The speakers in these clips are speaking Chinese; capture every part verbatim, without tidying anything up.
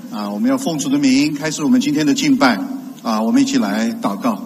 啊，我们要奉主的名开始我们今天的敬拜啊，我们一起来祷告。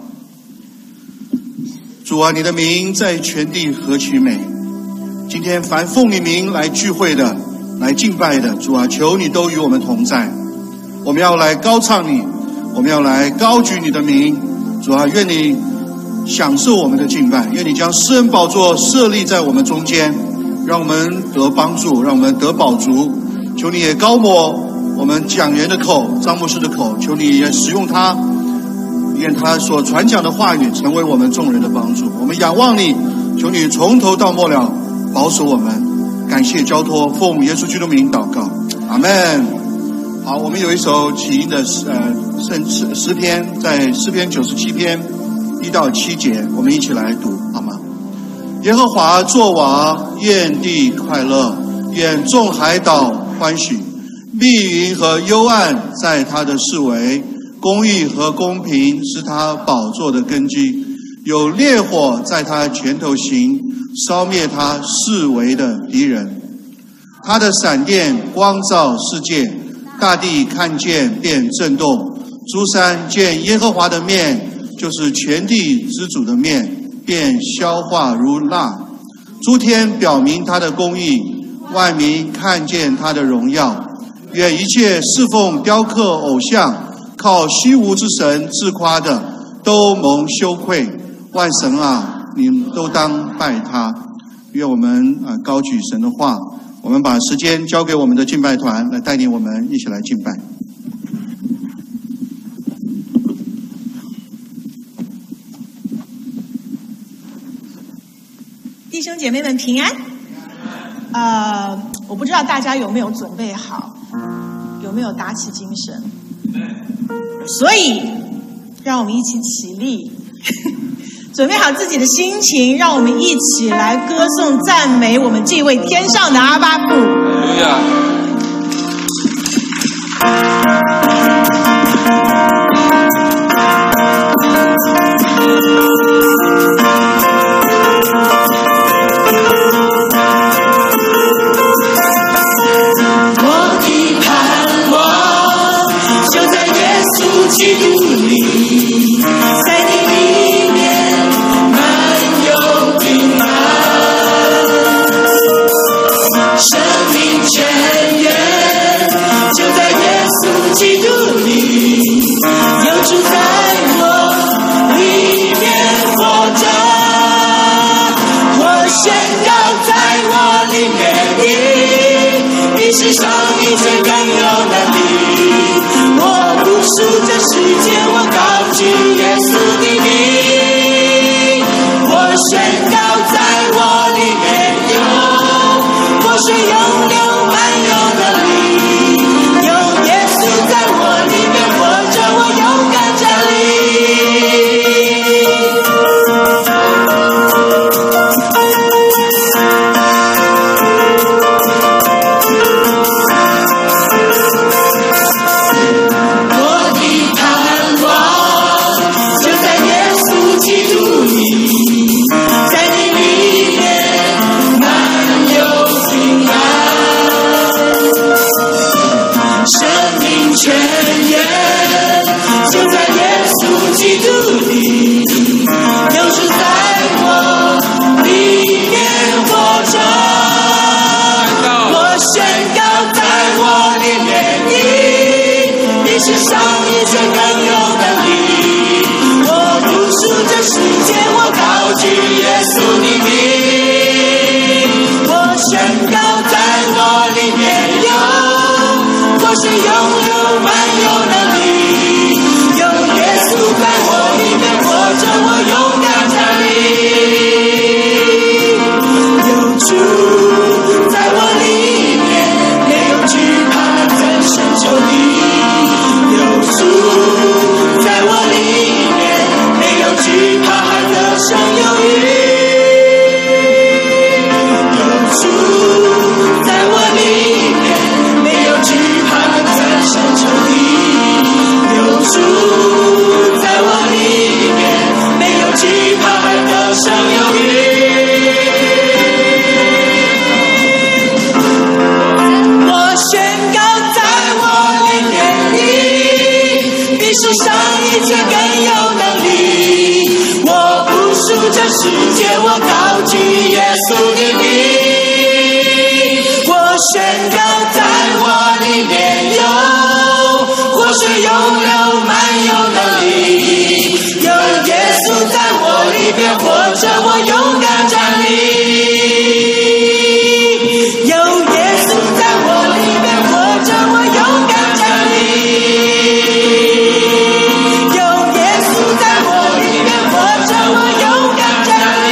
主啊，你的名在全地何其美！今天凡奉你名来聚会的、来敬拜的，主啊，求你都与我们同在。我们要来高唱你，我们要来高举你的名。主啊，愿你享受我们的敬拜，愿你将施恩宝座设立在我们中间，让我们得帮助，让我们得饱足。求你也高抹我们讲员的口，张牧师的口，求你也使用他，愿他所传讲的话语成为我们众人的帮助。我们仰望你，求你从头到末了保守我们。感谢交托，奉耶稣基督名祷告，阿们。好，我们有一首起因的呃圣诗诗篇，在诗篇九十七篇一到七节，我们一起来读好吗？耶和华作王，愿地快乐，愿众海岛欢喜。密云和幽暗在他的四围，公义和公平是他宝座的根基。有烈火在他前头行，烧灭他四围的敌人。他的闪电光照世界，大地看见便震动。诸山见耶和华的面，就是全地之主的面，便消化如蜡。诸天表明他的公义，万民看见他的荣耀。愿一切侍奉雕刻偶像、靠虚无之神自夸的，都蒙羞愧。万神啊，你们都当拜他。愿我们啊高举神的话，我们把时间交给我们的敬拜团来带领我们一起来敬拜。 弟兄姐妹们平安。呃，我不知道大家有没有准备好，有没有打起精神？所以，让我们一起起立，准备好自己的心情，让我们一起来歌颂、赞美我们这位天上的阿爸父。 基督里，在你里面满有平安，生命泉源就在耶稣基督里，有主在我里面活着，我宣告在我里面的，比世上一切更有能力。我不属这世界，我高举耶稣的名，我宣告在我里面有活水涌流满有能力，有耶稣在我里面活着，我勇敢站立。泉源就在耶稣基督里，有主在我里面活着，我宣告在我里面的，比世上一切更有能力。我不属这世界，我高举耶稣的名，我宣告在我里面有活水涌流满有能力，有耶稣在我里面活着，我勇敢站立。有主在我里面，没有惧怕的战胜仇敌。有主在我里面，没有惧怕还得胜有余。有主在我里面，没有惧怕的战胜仇敌。有主在我里面，没有惧怕还得胜有余。 稣的名，我宣告在我里面有活水永流满有能力，有耶稣在我里边活着，我勇敢站立，有耶稣在我里边活着，我勇敢站立，有耶稣在我里边活着，我勇敢站立。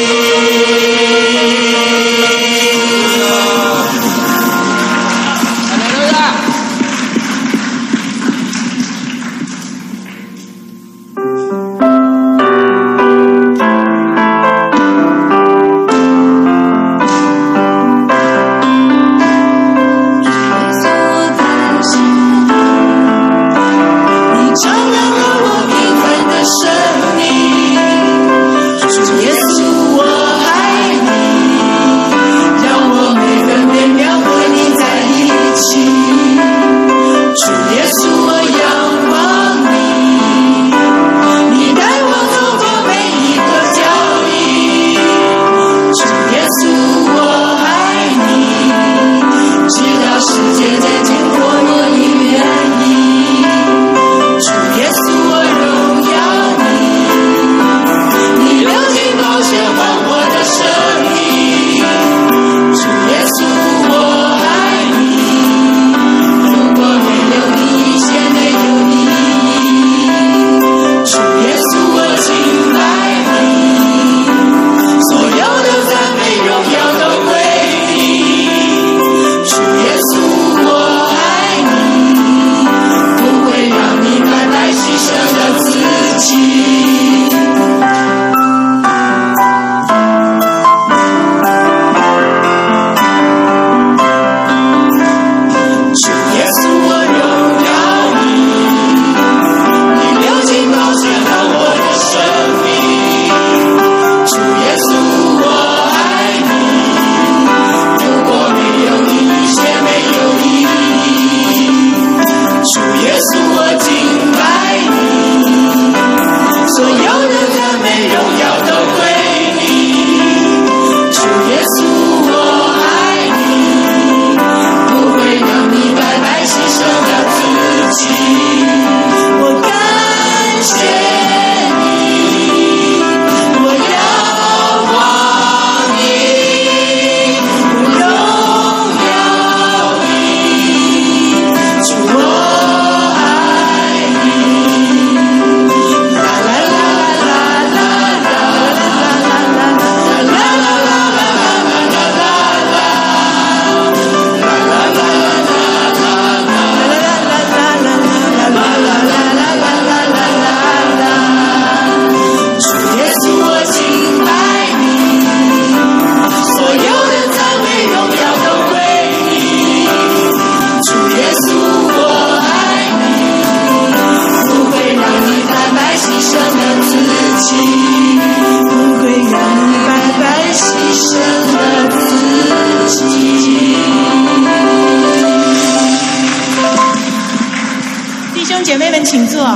姐妹们请坐。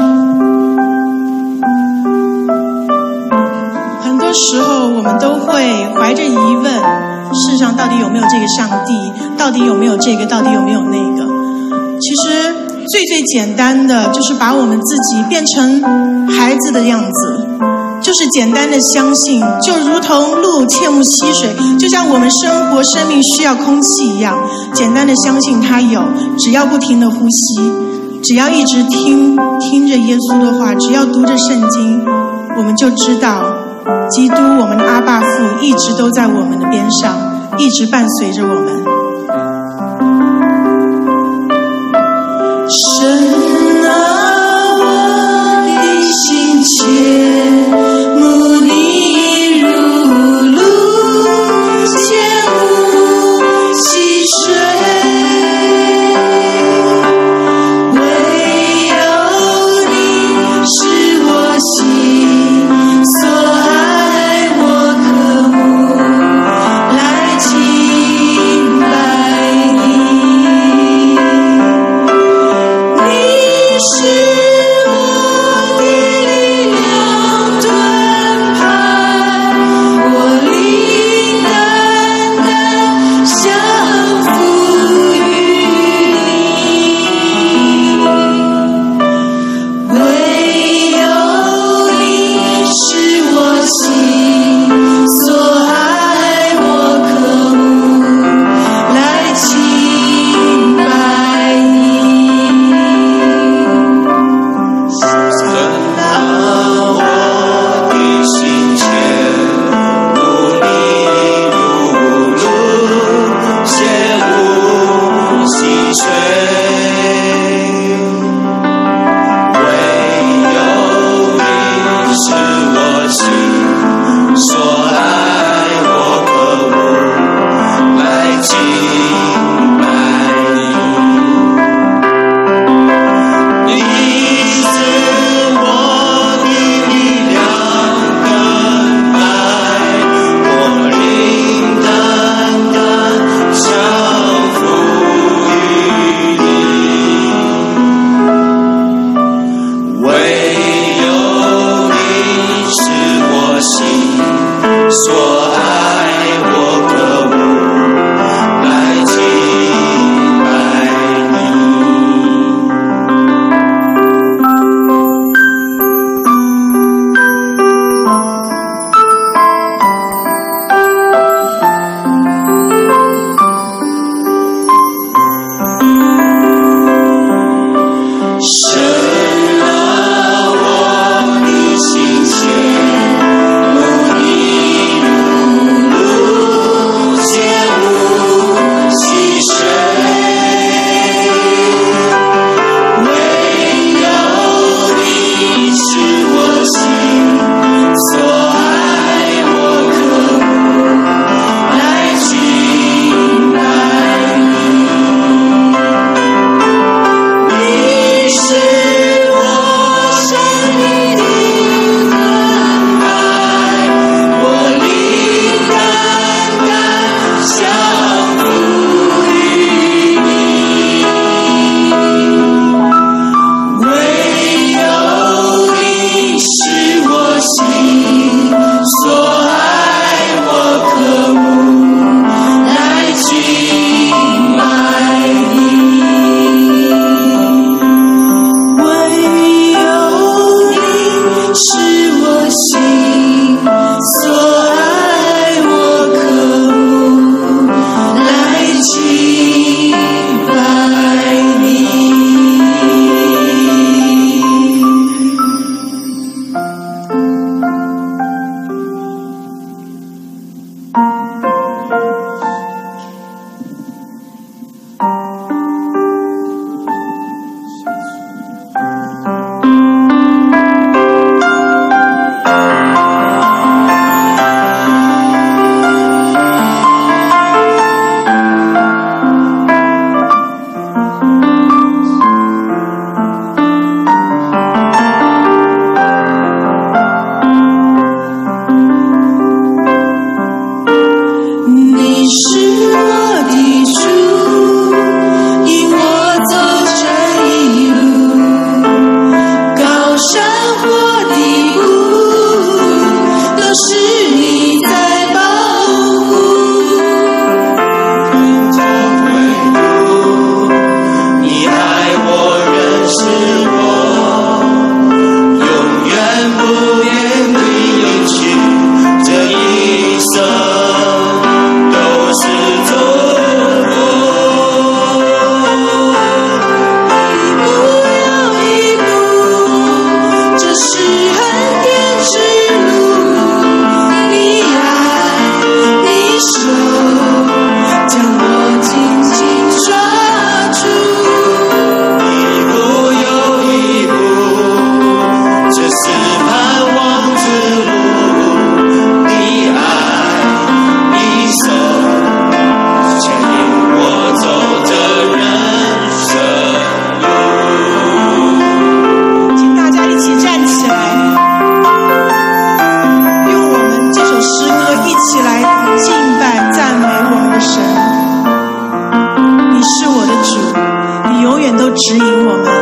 很多时候我们都会怀着疑问，世上到底有没有这个上帝，到底有没有这个，到底有没有那个。其实最最简单的就是把我们自己变成孩子的样子，就是简单的相信，就如同鹿切慕溪水，就像我们生活生命需要空气一样，简单的相信它有，只要不停的呼吸，只要一直听听着耶稣的话，只要读着圣经，我们就知道基督我们的阿爸父一直都在我们的边上，一直伴随着我们。 神啊，我的心切慕你如鹿切慕溪水，唯有你是我心所爱，我渴慕来敬拜你。你指引我们。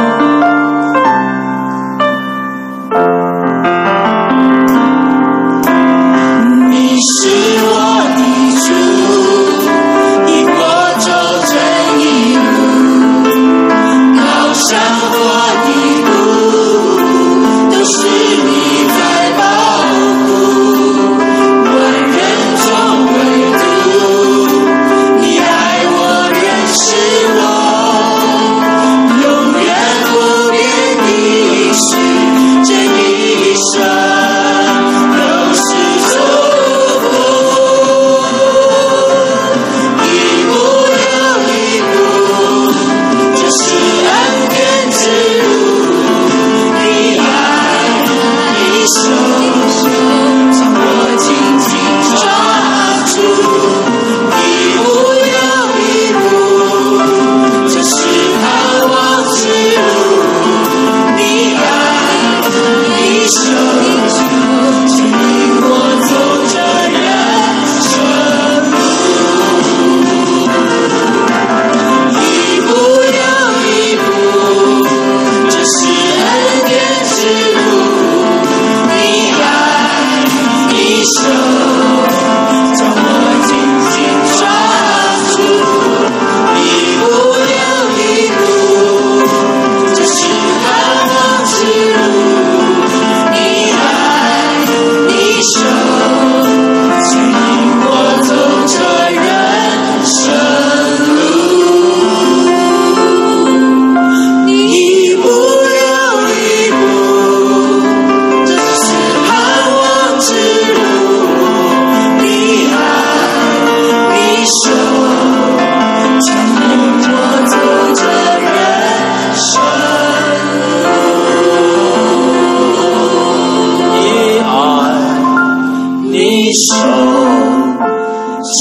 你是我的主，引我走这一路，高山或低谷，都是你在保护。万人中唯独你爱我，认识我，永远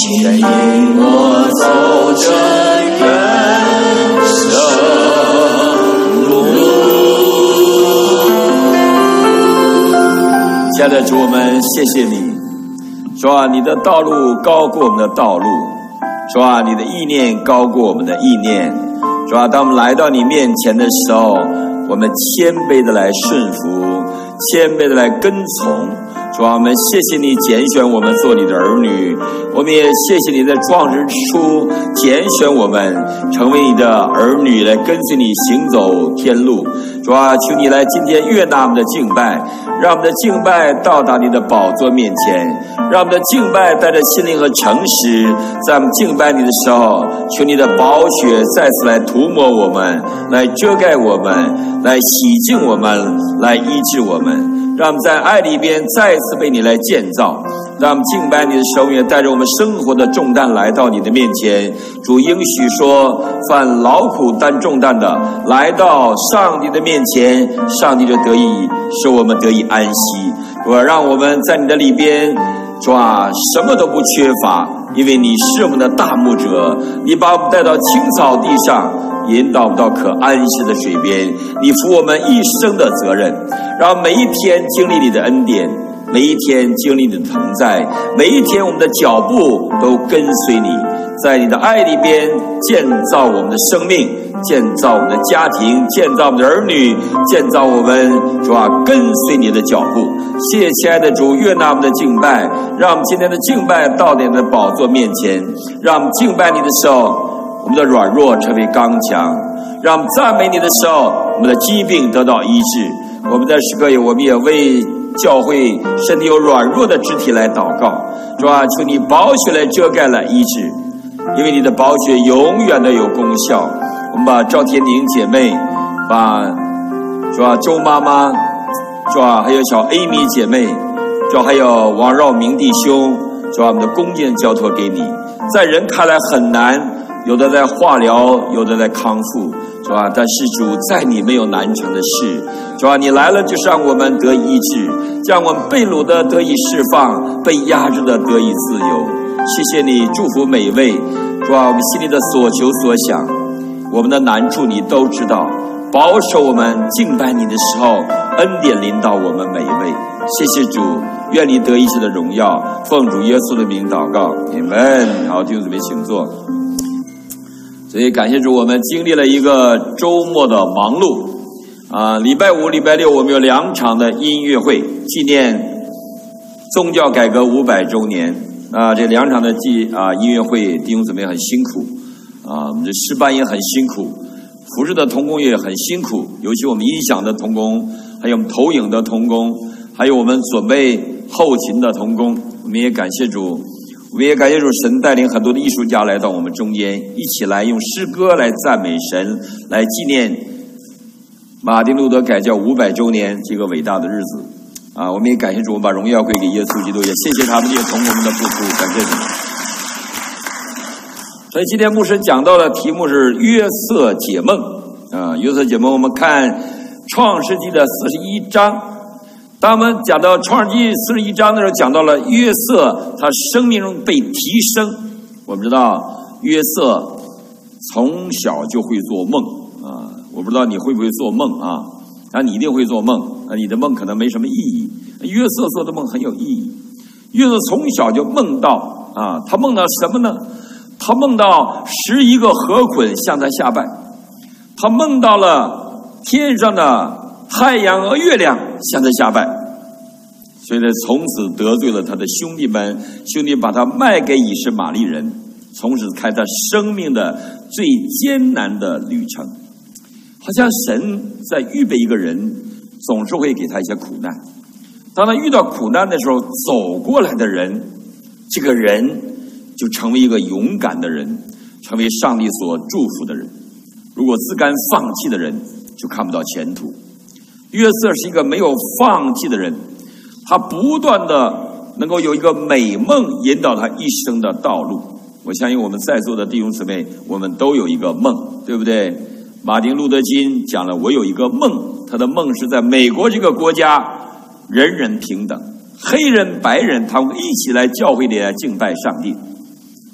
牵引我走这人生路。 亲爱的主，我们谢谢你，主啊，你的道路高过我们的道路，主啊，你的意念高过我们的意念，主啊，当我们来到你面前的时候，我们谦卑的来顺服，谦卑的来跟从。主啊，我们谢谢你拣选我们做你的儿女，我们也谢谢你在创世之初拣选我们成为你的儿女，来跟随你行走天路。主啊，求你来今天悦纳我们的敬拜，让我们的敬拜到达你的宝座面前，让我们的敬拜带着心灵和诚实。在我们敬拜你的时候，求你的宝血再次来涂抹我们，来遮盖我们，来洗净我们，来医治我们。让我们在爱里边再次被你来建造，让我们敬拜你的时候也带着我们生活的重担来到你的面前。主应许说，凡劳苦担重担的来到上帝的面前，上帝就得以使我们得以安息。主啊，让我们在你的里边，主啊，什么都不缺乏，因为你是我们的大牧者，你把我们带到青草地上，引导我们到可安息的水边，你负我们一生的责任，让每一天经历你的恩典，每一天经历你的同在，每一天我们的脚步都跟随你，在你的爱里边建造我们的生命，建造我们的家庭，建造我们的儿女，建造我们主啊跟随你的脚步。谢谢亲爱的主，悦纳我们的敬拜，让我们今天的敬拜到你的宝座面前，让我们敬拜你的时候，我们的软弱成为刚强，让我们赞美你的时候，我们的疾病得到医治。我们在时刻也我们也为教会身体有软弱的肢体来祷告，主啊，求你宝血来遮盖来医治，因为你的宝血永远的有功效。我们把赵天宁姐妹，把主啊周妈妈，主啊还有小 Amy 姐妹，主啊还有王绕明弟兄，主啊我们的恭敬交托给你。在人看来很难，有的在化疗，有的在康复，是吧？但是主，在你没有难成的事，主啊，你来了就是让我们得以医治，让我们被掳的得以释放，被压制的得以自由。谢谢你，祝福每一位，主啊，我们心里的所求所想，我们的难处你都知道，保守我们敬拜你的时候，恩典临到我们每一位。谢谢主，愿你得一切的荣耀，奉主耶稣的名祷告，阿们。好，弟兄姊妹请坐。所以感谢主，我们经历了一个周末的忙碌啊！礼拜五、礼拜六我们有两场的音乐会，纪念宗教改革五百周年啊！这两场的祭啊音乐会，弟兄姊妹很辛苦啊，我们这诗班也很辛苦，服侍的同工也很辛苦，尤其我们音响的同工，还有我们投影的同工，还有我们准备后勤的同工，我们也感谢主。我们也感谢主，神带领很多的艺术家来到我们中间，一起来用诗歌来赞美神，来纪念马丁路德改教五百周年这个伟大的日子啊！我们也感谢主，我们把荣耀归给耶稣基督，也谢谢他们这些同工们的付出，感谢主。所以今天牧师讲到的题目是约瑟解梦啊，约瑟解梦，我们看创世纪的四十一章。当我们讲到创世纪四十一章的时候，讲到了约瑟他生命中被提升。我们知道约瑟从小就会做梦啊，我不知道你会不会做梦啊？啊，你一定会做梦啊，你的梦可能没什么意义。约瑟做的梦很有意义。约瑟从小就梦到啊，他梦到什么呢？他梦到十一个河捆向他下拜，他梦到了天上的太阳和月亮向他下拜，所以呢，从此得罪了他的兄弟们，兄弟把他卖给以实玛利人，从此开他生命的最艰难的旅程。好像神在预备一个人，总是会给他一些苦难。当他遇到苦难的时候，走过来的人，这个人就成为一个勇敢的人，成为上帝所祝福的人。如果自甘放弃的人，就看不到前途。约瑟是一个没有放弃的人，他不断的能够有一个美梦引导他一生的道路。我相信我们在座的弟兄姊妹，我们都有一个梦，对不对？马丁路德金讲了，我有一个梦，他的梦是在美国这个国家，人人平等，黑人白人他们一起来教会里来敬拜上帝。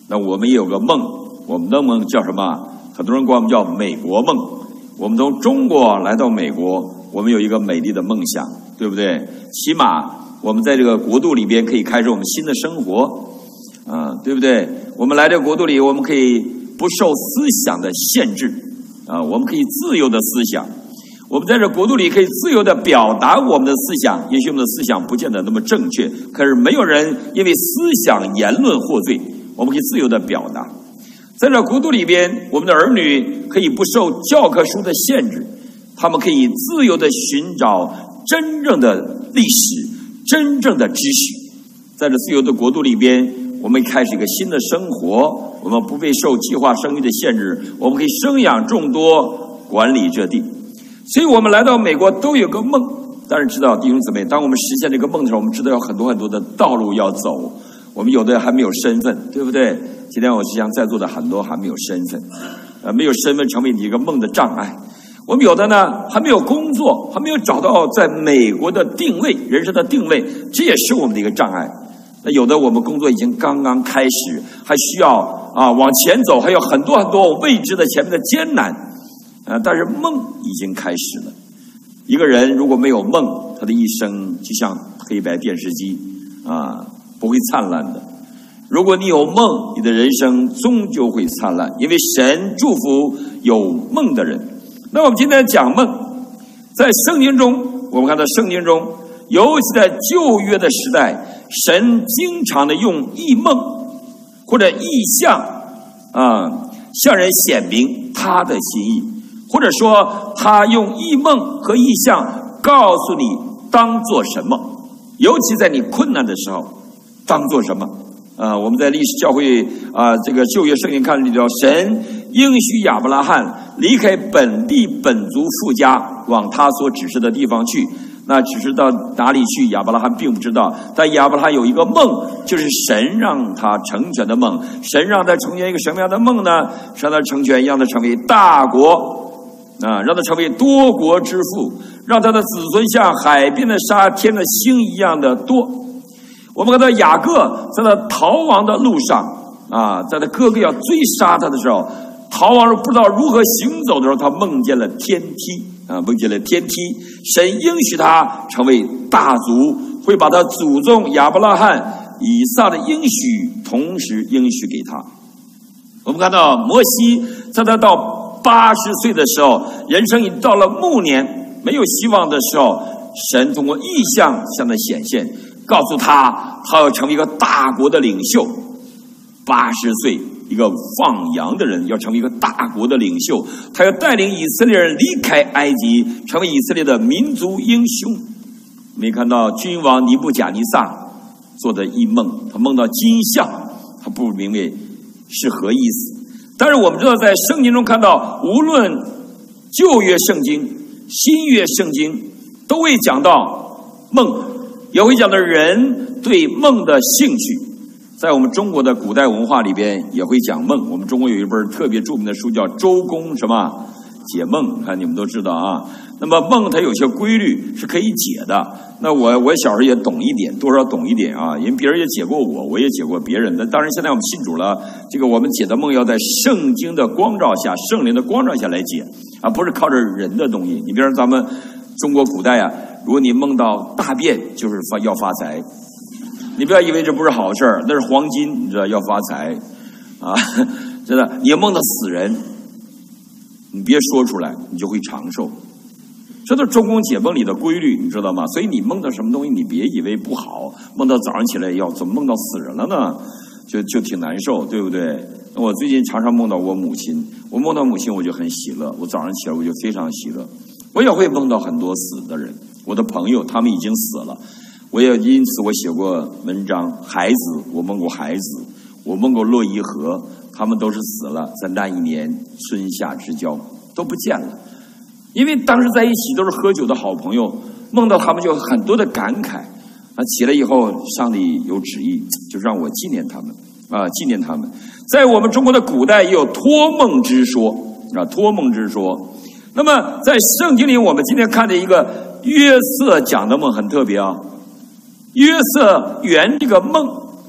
那我们也有个梦，我们的梦叫什么？很多人管我们叫美国梦。我们从中国来到美国，我们有一个美丽的梦想，对不对？起码我们在这个国度里边可以开始我们新的生活，啊，对不对？我们来这个国度里，我们可以不受思想的限制，啊，我们可以自由的思想。我们在这国度里可以自由地表达我们的思想，也许我们的思想不见得那么正确，可是没有人因为思想言论获罪，我们可以自由地表达。在这国度里边，我们的儿女可以不受教科书的限制，他们可以自由地寻找真正的历史，真正的知识。在这自由的国度里边，我们开始一个新的生活，我们不被受计划生育的限制，我们可以生养众多，管理这地。所以我们来到美国都有个梦，但是知道弟兄姊妹，当我们实现这个梦的时候，我们知道有很多很多的道路要走。我们有的还没有身份，对不对？今天我是想在座的很多还没有身份，呃，没有身份成为你一个梦的障碍。我们有的呢还没有工作，还没有找到在美国的定位，人生的定位，这也是我们的一个障碍。那有的我们工作已经刚刚开始，还需要啊往前走，还有很多很多未知的前面的艰难。啊，但是梦已经开始了。一个人如果没有梦，他的一生就像黑白电视机啊，不会灿烂的。如果你有梦，你的人生终究会灿烂，因为神祝福有梦的人。那我们今天讲梦，在圣经中，我们看到圣经中，尤其在旧约的时代，神经常的用异梦或者异象啊，向人显明他的心意。或者说他用异梦和异象告诉你当做什么，尤其在你困难的时候当做什么。呃，我们在历史教会啊、呃，这个旧约圣经看里头，神应许亚伯拉罕离开本地本族父家，往他所指示的地方去。那只是到哪里去，亚伯拉罕并不知道。但亚伯拉罕有一个梦，就是神让他成全的梦。神让他成全一个什么样的梦呢？让他成全，让他成为大国。啊，让他成为多国之父，让他的子孙像海边的沙、天的星一样的多。我们看到雅各在他逃亡的路上啊，在他哥哥要追杀他的时候，逃亡不知道如何行走的时候，他梦见了天梯啊，梦见了天梯。神应许他成为大族，会把他祖宗亚伯拉罕、以撒的应许同时应许给他。我们看到摩西在他到八十岁的时候，人生已到了暮年，没有希望的时候，神通过异象向他显现，告诉他他要成为一个大国的领袖。八十岁一个放羊的人要成为一个大国的领袖，他要带领以色列人离开埃及，成为以色列的民族英雄。没看到君王尼布甲尼撒做的异梦，他梦到金像，他不明白是何意思。但是我们知道，在圣经中看到，无论旧约圣经、新约圣经，都会讲到梦，也会讲到人对梦的兴趣。在我们中国的古代文化里边，也会讲梦。我们中国有一本特别著名的书叫《周公什么解梦》，看你们都知道啊。那么梦它有些规律是可以解的。那我我小时候也懂一点，多少懂一点啊，因为别人也解过我，我也解过别人。那当然，现在我们信主了，这个我们解的梦要在圣经的光照下、圣灵的光照下来解啊，不是靠着人的东西。你比如咱们中国古代啊，如果你梦到大便，就是发要发财。你不要以为这不是好事儿，那是黄金，你知道要发财啊，真的。你要梦到死人，你别说出来，你就会长寿。这都是周公解梦里的规律，你知道吗？所以你梦到什么东西，你别以为不好。梦到早上起来要怎么梦到死人了呢？就就挺难受，对不对？我最近常常梦到我母亲，我梦到母亲我就很喜乐，我早上起来我就非常喜乐。我也会梦到很多死的人，我的朋友他们已经死了。我也因此我写过文章，孩子，我梦过孩子，我梦过洛伊河，他们都是死了，在那一年春夏之交都不见了。因为当时在一起都是喝酒的好朋友，梦到他们就有很多的感慨啊。起来以后，上帝有旨意，就让我纪念他们啊，纪念他们。在我们中国的古代也有托梦之说啊，托梦之说。那么在圣经里，我们今天看的一个约瑟讲的梦很特别啊。约瑟圆这个梦，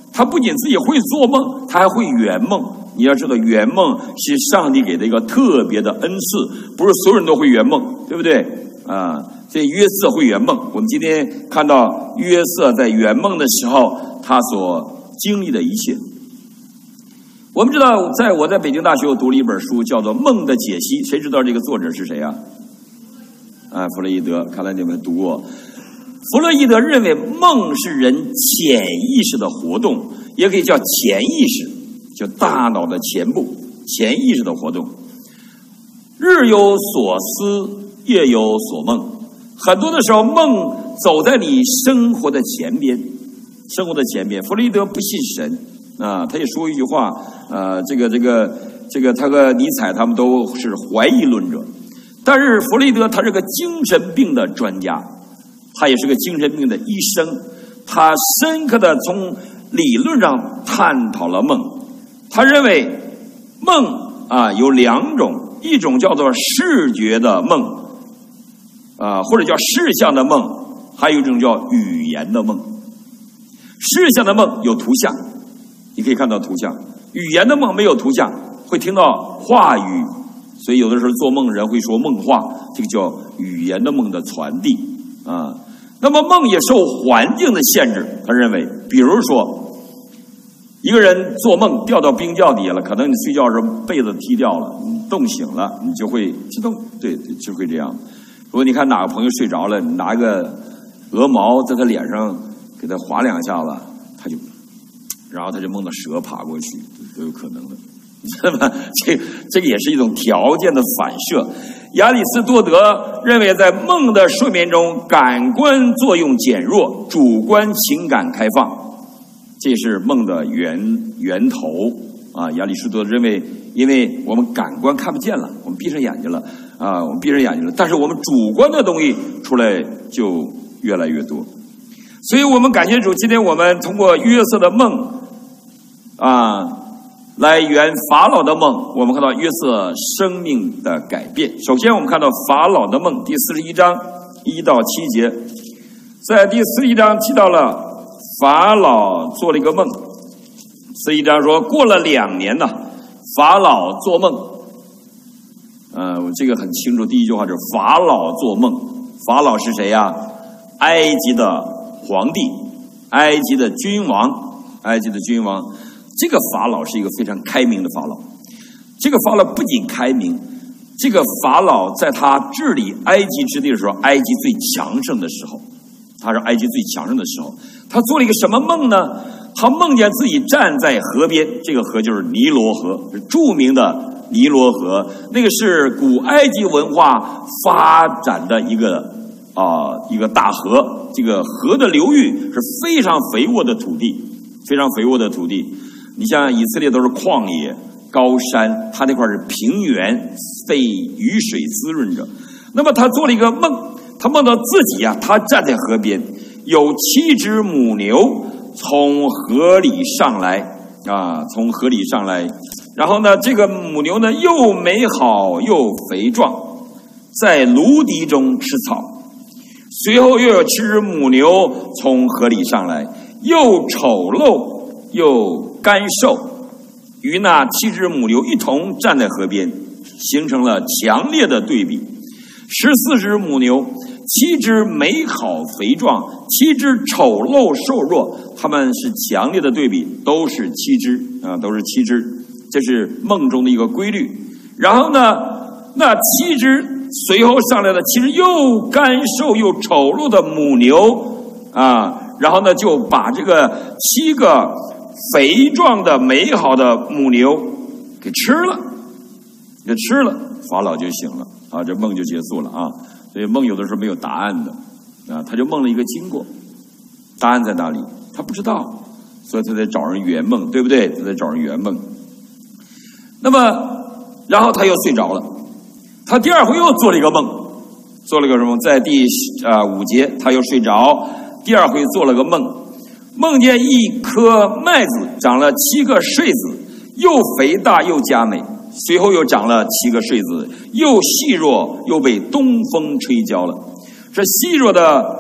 他不仅自己会做梦，他还会圆梦。你要知道，圆梦是上帝给的一个特别的恩赐，不是所有人都会圆梦，对不对啊？所以约瑟会圆梦。我们今天看到约瑟在圆梦的时候，他所经历的一切。我们知道，在我在北京大学我读了一本书，叫做《梦的解析》，谁知道这个作者是谁啊？啊，弗洛伊德，看来你们读过。弗洛伊德认为梦是人潜意识的活动，也可以叫潜意识，就大脑的前部，潜意识的活动。日有所思，夜有所梦。很多的时候，梦走在你生活的前边，生活的前边。弗洛伊德不信神啊，他也说一句话，呃，这个这个这个，他和尼采他们都是怀疑论者，但是弗洛伊德他是个精神病的专家，他也是个精神病的医生，他深刻的从理论上探讨了梦。他认为梦啊有两种，一种叫做视觉的梦。啊，或者叫视像的梦，还有一种叫语言的梦。视像的梦有图像，你可以看到图像；语言的梦没有图像，会听到话语。所以有的时候做梦人会说梦话，这个叫语言的梦的传递啊。那么梦也受环境的限制，他认为，比如说一个人做梦掉到冰窖底下了，可能你睡觉的时候被子踢掉了，你冻醒了，你就会自动对对就会这样。如果你看哪个朋友睡着了，你拿个鹅毛在他脸上给他划两下子，他就，然后他就梦到蛇爬过去，都有可能的，知道吗？这这个也是一种条件的反射。亚里士多德认为，在梦的睡眠中，感官作用减弱，主观情感开放，这是梦的源源头啊。亚里士多德认为，因为我们感官看不见了，我们闭上眼睛了。啊，我们闭上眼睛了，但是我们主观的东西出来就越来越多，所以我们感谢主，今天我们通过约瑟的梦啊，来圆法老的梦，我们看到约瑟生命的改变。首先，我们看到法老的梦，第四十一章一到七节，在第四十一章提到了法老做了一个梦。四十一章说，过了两年呢，法老做梦。呃，这个很清楚。第一句话是法老做梦。法老是谁呀？埃及的皇帝，埃及的君王，埃及的君王。这个法老是一个非常开明的法老。这个法老不仅开明，这个法老在他治理埃及之地的时候，埃及最强盛的时候，他是埃及最强盛的时候，他做了一个什么梦呢？他梦见自己站在河边，这个河就是尼罗河，是著名的尼罗河，那个是古埃及文化发展的一个啊、呃、一个大河。这个河的流域是非常肥沃的土地，非常肥沃的土地。你像以色列都是旷野高山，它那块是平原，被雨水滋润着。那么他做了一个梦，他梦到自己啊，他站在河边，有七只母牛从河里上来啊，从河里上来。然后呢，这个母牛呢又美好又肥壮，在芦荻中吃草。随后又有七只母牛从河里上来，又丑陋又干瘦，与那七只母牛一同站在河边，形成了强烈的对比。十四只母牛，七只美好肥壮，七只丑陋瘦弱，它们是强烈的对比，都是七只啊，都是七只。这是梦中的一个规律。然后呢，那七只随后上来了七只又干瘦又丑陋的母牛啊，然后呢就把这个七个肥壮的美好的母牛给吃了，给吃了，法老就醒了啊，这梦就结束了啊。所以梦有的时候没有答案的啊，他就梦了一个经过，答案在哪里？他不知道，所以他在找人圆梦，对不对？他在找人圆梦。那么，然后他又睡着了。他第二回又做了一个梦，做了个什么？在第啊五节，他又睡着。第二回做了个梦，梦见一颗麦子长了七个穗子，又肥大又佳美。随后又长了七个穗子，又细弱又被东风吹焦了。这细弱的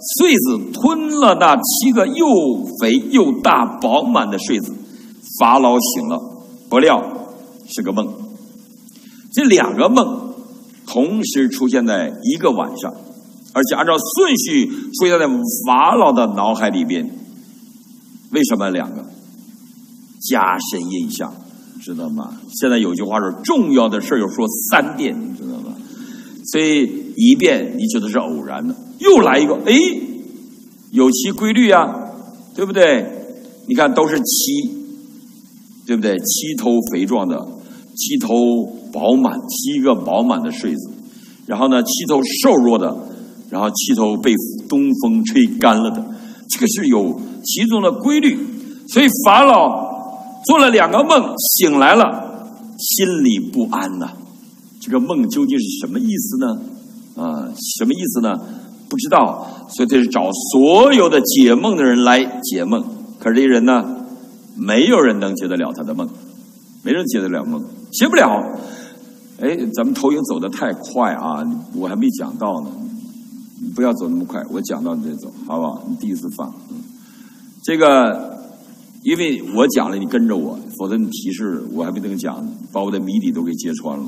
穗子吞了那七个又肥又大饱满的穗子，法老醒了，不料是个梦。这两个梦同时出现在一个晚上，而且按照顺序出现在法老的脑海里边。为什么两个？加深印象，知道吗？现在有句话说，重要的事要说三遍，你知道吗？所以一遍你觉得是偶然的，又来一个，哎，有其规律啊，对不对？你看都是七，对不对？七头肥壮的，七头饱满，七个饱满的穗子，然后呢，七头瘦弱的，然后七头被东风吹干了的，这个是有其中的规律。所以法老做了两个梦，醒来了，心里不安呐、啊。这个梦究竟是什么意思呢？啊，什么意思呢？不知道，所以他是找所有的解梦的人来解梦。可是这些人呢，没有人能解得了他的梦，没人解得了梦，解不了。哎，咱们投影走得太快啊，我还没讲到呢，你不要走那么快，我讲到你再走，好不好？你第一次放，嗯，这个。因为我讲了，你跟着我，否则你提示我还没能讲，把我的谜底都给揭穿了。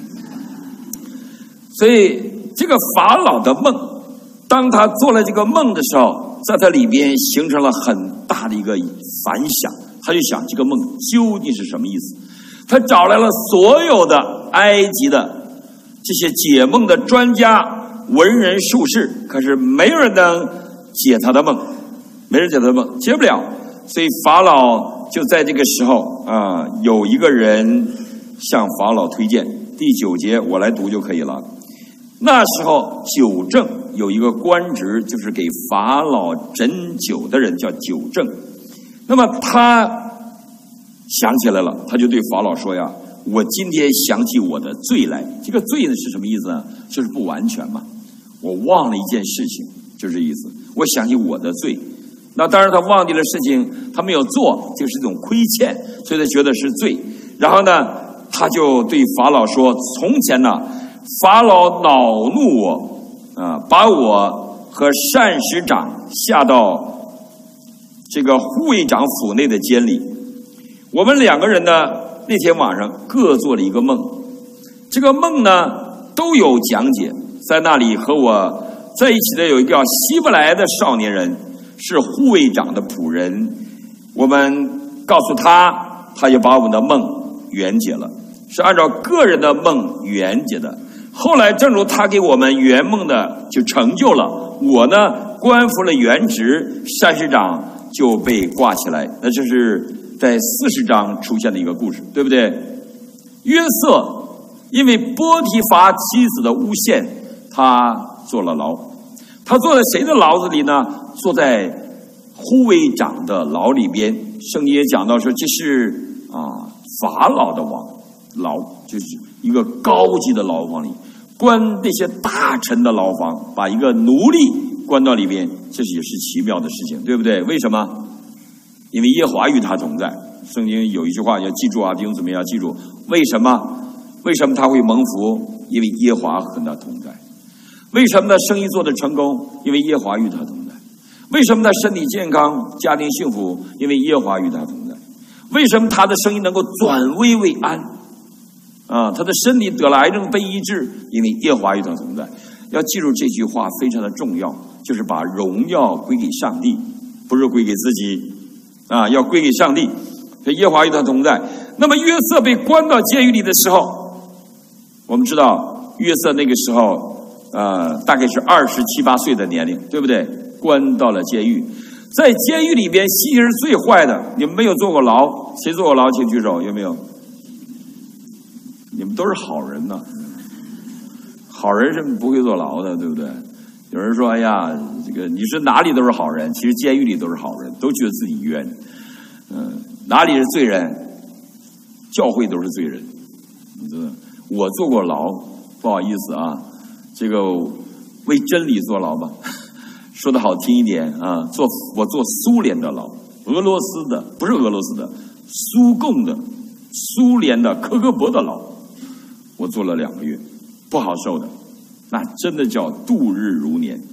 所以这个法老的梦，当他做了这个梦的时候，在他里边形成了很大的一个反响，他就想这个梦究竟是什么意思？他找来了所有的埃及的这些解梦的专家、文人术士，可是没有人能解他的梦，没人解他的梦，解不了。所以法老就在这个时候啊，有一个人向法老推荐。第九节我来读就可以了。那时候酒政有一个官职，就是给法老斟酒的人，叫酒政。那么他想起来了，他就对法老说呀：“我今天想起我的罪来。”这个罪呢是什么意思呢？就是不完全嘛。我忘了一件事情，就是这意思。我想起我的罪。那当然他忘记了事情，他没有做，就是一种亏欠，所以他觉得是罪。然后呢，他就对法老说：“从前呢，法老恼怒我，啊，把我和膳食长下到这个护卫长府内的监里。我们两个人呢，那天晚上各做了一个梦，这个梦呢都有讲解。在那里和我在一起的有一个叫希伯来的少年人。”是护卫长的仆人，我们告诉他，他也把我们的梦圆解了，是按照个人的梦圆解的。后来正如他给我们圆梦的就成就了，我呢官服了原职，膳食长就被挂起来。那这是在四十章出现的一个故事，对不对？约瑟因为波提乏妻子的诬陷，他坐了牢。他坐在谁的牢子里呢？坐在护卫长的牢里边。圣经也讲到说，这是啊法老的王牢，就是一个高级的牢房里，关那些大臣的牢房，把一个奴隶关到里边，这也是奇妙的事情，对不对？为什么？因为耶和华与他同在。圣经有一句话要记住啊，弟兄姊妹要记住，为什么？为什么他会蒙福？因为耶和华和他同在。为什么他生意做得成功？因为耶和华与他同在。为什么他身体健康、家庭幸福？因为耶和华与他同在。为什么他的生意能够转危为安？啊，他的身体得了癌症被医治，因为耶和华与他同在。要记住这句话非常的重要，就是把荣耀归给上帝，不是归给自己啊，要归给上帝。所以耶和华与他同在。那么约瑟被关到监狱里的时候，我们知道约瑟那个时候。呃，大概是二十七八岁的年龄，对不对？关到了监狱，在监狱里边，心是最坏的。你们没有坐过牢，谁坐过牢？请举手，有没有？你们都是好人呢，好人是不会坐牢的，对不对？有人说：“哎呀，这个你是哪里都是好人，其实监狱里都是好人，都觉得自己冤。”嗯，哪里是罪人？教会都是罪人。你知道，我坐过牢，不好意思啊。这个为真理坐牢吧，说的好听一点啊，做我做苏联的牢，俄罗斯的不是俄罗斯的，苏共的，苏联的科格勃的牢，我做了两个月，不好受的，那真的叫度日如年。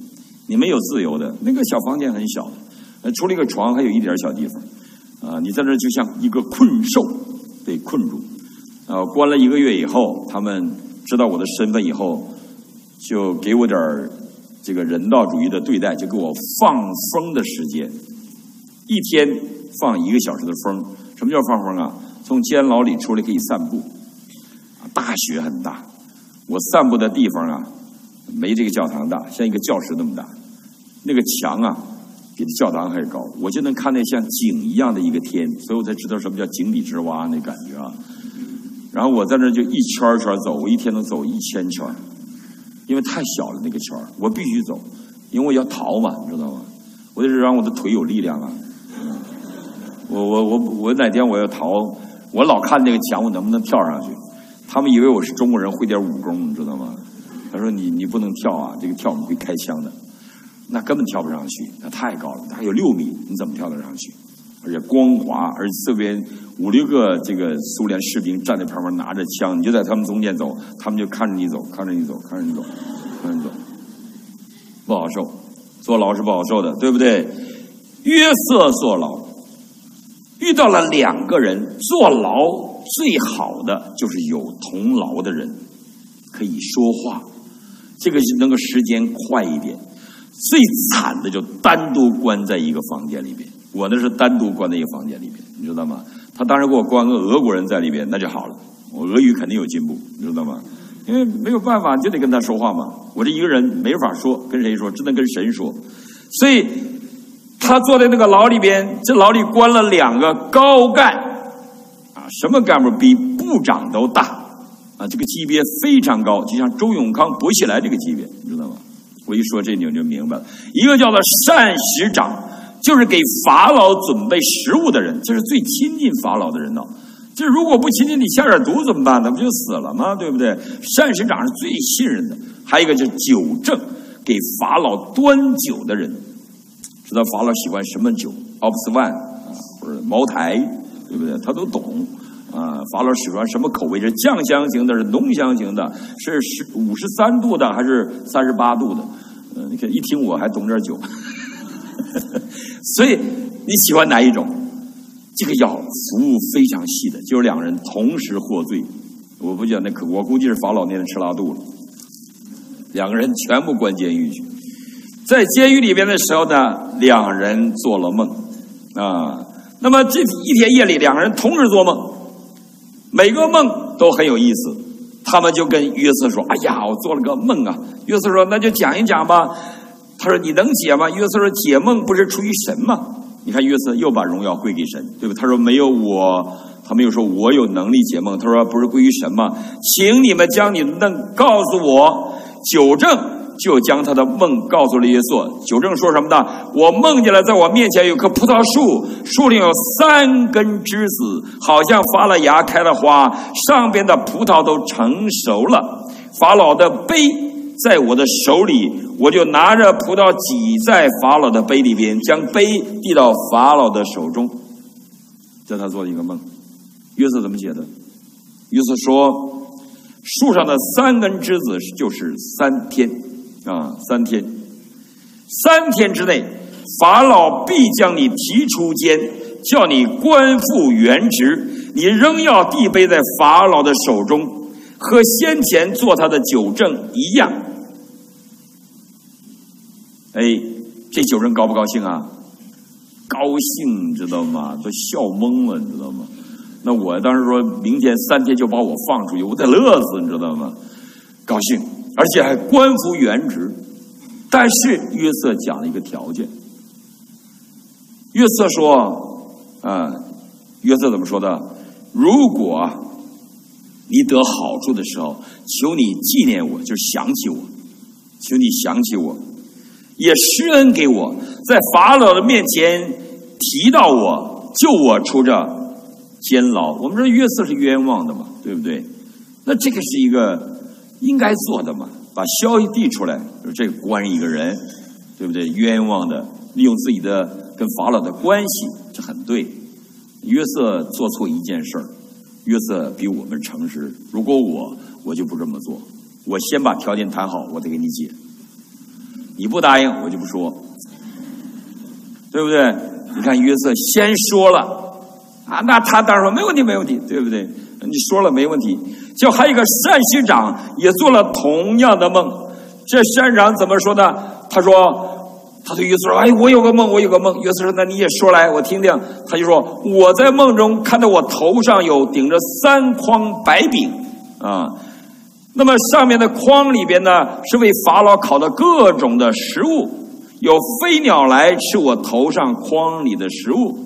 你没有自由的。那个小房间很小的，呃，除了一个床，还有一点小地方，啊、呃，你在这就像一个困兽被困住，呃，关了一个月以后，他们知道我的身份以后，就给我点这个人道主义的对待，就给我放风的时间，一天放一个小时的风。什么叫放风啊？从监牢里出来可以散步，大雪很大，我散步的地方啊，没这个教堂大，像一个教室那么大，那个墙啊比教堂还高，我就能看那像井一样的一个天，所以我才知道什么叫井底之蛙那感觉啊。然后我在那就一圈一圈走，我一天能走一千圈，因为太小了那个圈，我必须走，因为我要逃嘛，你知道吗？我就是让我的腿有力量啊。我我我我哪天我要逃，我老看那个墙，我能不能跳上去？他们以为我是中国人，会点武功，你知道吗？他说你你不能跳啊，这个跳我们会开枪的。那根本跳不上去，那太高了，大概有六米，你怎么跳得上去？而且光滑，而且这边五六个这个苏联士兵站在旁边拿着枪，你就在他们中间走，他们就看着你走，看着你走，看着你走，看着你走，不好受，坐牢是不好受的，对不对？约瑟坐牢，遇到了两个人，坐牢最好的就是有同牢的人，可以说话，这个是能够时间快一点。最惨的就单独关在一个房间里边，我那是单独关在一个房间里边，你知道吗？他当时给我关个俄国人在里边，那就好了，我俄语肯定有进步，你知道吗？因为没有办法，就得跟他说话嘛。我这一个人没法说，跟谁说？只能跟神说。所以他坐在那个牢里边，这牢里关了两个高干啊，什么干部比部长都大啊，这个级别非常高，就像周永康、薄熙来这个级别，你知道吗？我一说这你就明白了，一个叫做膳食长，就是给法老准备食物的人，这是最亲近法老的人呢。这如果不亲近，你下点毒怎么办？那不就死了吗？对不对？膳食长是最信任的。还有一个就是酒政，给法老端酒的人，知道法老喜欢什么酒 ，Ops One 啊，或者茅台，对不对？他都懂。啊，法老喜欢什么口味？是酱香型的，是浓香型的，是十五十三度的，还是三十八度的？嗯、呃，你看一听我还懂点酒，所以你喜欢哪一种？这个要服务非常细的，就是两人同时获罪。我不讲那可，我估计是法老那天吃拉肚了，两个人全部关监狱去。在监狱里边的时候呢，两人做了梦啊。那么这一天夜里，两个人同时做梦。每个梦都很有意思，他们就跟约瑟说：“哎呀，我做了个梦啊！”约瑟说：“那就讲一讲吧。”他说：“你能解吗？”约瑟说：“解梦不是出于神吗？”你看约瑟又把荣耀归给神，对吧？他说：“没有我。”他们又说：“我有能力解梦。”他说：“不是归于神吗？请你们将你的梦告诉我。”九正就将他的梦告诉了约瑟。九正说什么呢？我梦见了，在我面前有棵葡萄树，树上有三根枝子，好像发了芽开了花，上边的葡萄都成熟了。法老的杯在我的手里，我就拿着葡萄挤在法老的杯里边，将杯递到法老的手中。这他做了一个梦。约瑟怎么解的？约瑟说，树上的三根枝子就是三天啊，三天，三天之内，法老必将你提出监，叫你官复原职，你仍要递杯在法老的手中，和先前做他的酒政一样。哎，这酒政高不高兴啊？高兴，知道吗？都笑懵了，你知道吗？那我当时说明天三天就把我放出去，我得乐死，你知道吗？高兴，而且还官复原职。但是约瑟讲了一个条件。约瑟说，啊，约瑟怎么说的？如果你得好处的时候，求你纪念我，就是想起我，求你想起我，也施恩给我，在法老的面前提到我，救我出这监牢。我们说约瑟是冤枉的嘛，对不对？那这个是一个应该做的嘛，把消息递出来，这个关一个人，对不对？冤枉的，利用自己的跟法老的关系，这很对。约瑟做错一件事儿，约瑟比我们诚实。如果我，我就不这么做，我先把条件谈好，我再给你解。 你不答应我就不说，对不对？你看约瑟先说了啊，那他当然说没问题没问题，对不对？你说了没问题。就还有一个单市长也做了同样的梦，这单市长怎么说呢？他说他对约瑟说，哎，我有个梦我有个梦。约瑟说，那你也说来我听听。他就说，我在梦中看到我头上有顶着三筐白饼啊，那么上面的筐里边呢是为法老烤的各种的食物，有飞鸟来吃我头上筐里的食物。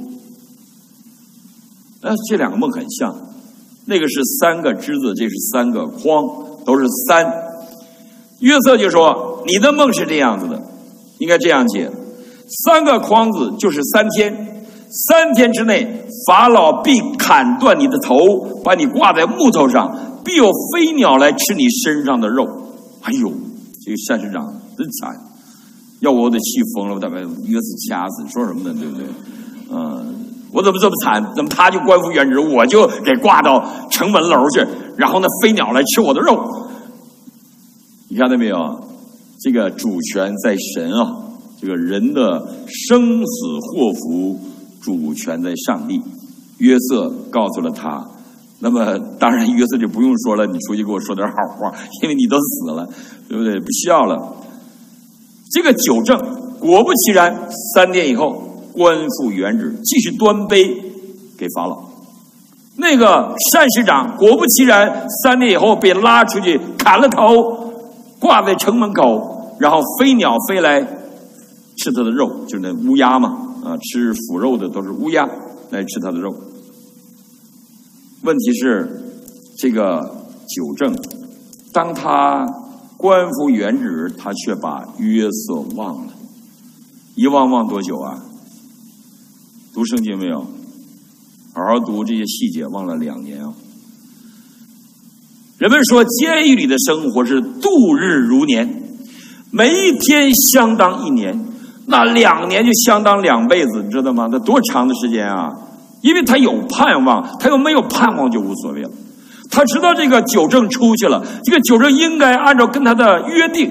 呃，这两个梦很像，那个是三个枝子，这是三个筐，都是三。约瑟就说，你的梦是这样子的，应该这样解，三个筐子就是三天，三天之内法老必砍断你的头，把你挂在木头上，必有飞鸟来吃你身上的肉。哎呦，这个单市长真惨，要我得气疯了，我大概约瑟掐死，说什么呢？对不对？嗯，我怎么这么惨？怎么他就官复原职，我就给挂到城门楼去，然后呢飞鸟来吃我的肉？你看到没有？这个主权在神啊，这个人的生死祸福主权在上帝。约瑟告诉了他，那么当然约瑟就不用说了，你出去给我说点好话，因为你都死了，对不对？不需要了。这个酒政果不其然，三天以后官复原职，继续端杯给法老。那个单市长果不其然，三年以后被拉出去砍了头，挂在城门口，然后飞鸟飞来吃他的肉，就是那乌鸦嘛，啊，吃腐肉的都是乌鸦来吃他的肉。问题是这个酒政，当他官复原职，他却把约瑟忘了。一忘忘多久啊？读圣经没有？好好读这些细节，忘了两年啊。人们说监狱里的生活是度日如年，每一天相当一年，那两年就相当两辈子，你知道吗？那多长的时间啊？因为他有盼望，他又没有盼望就无所谓了。他知道这个酒政出去了，这个酒政应该按照跟他的约定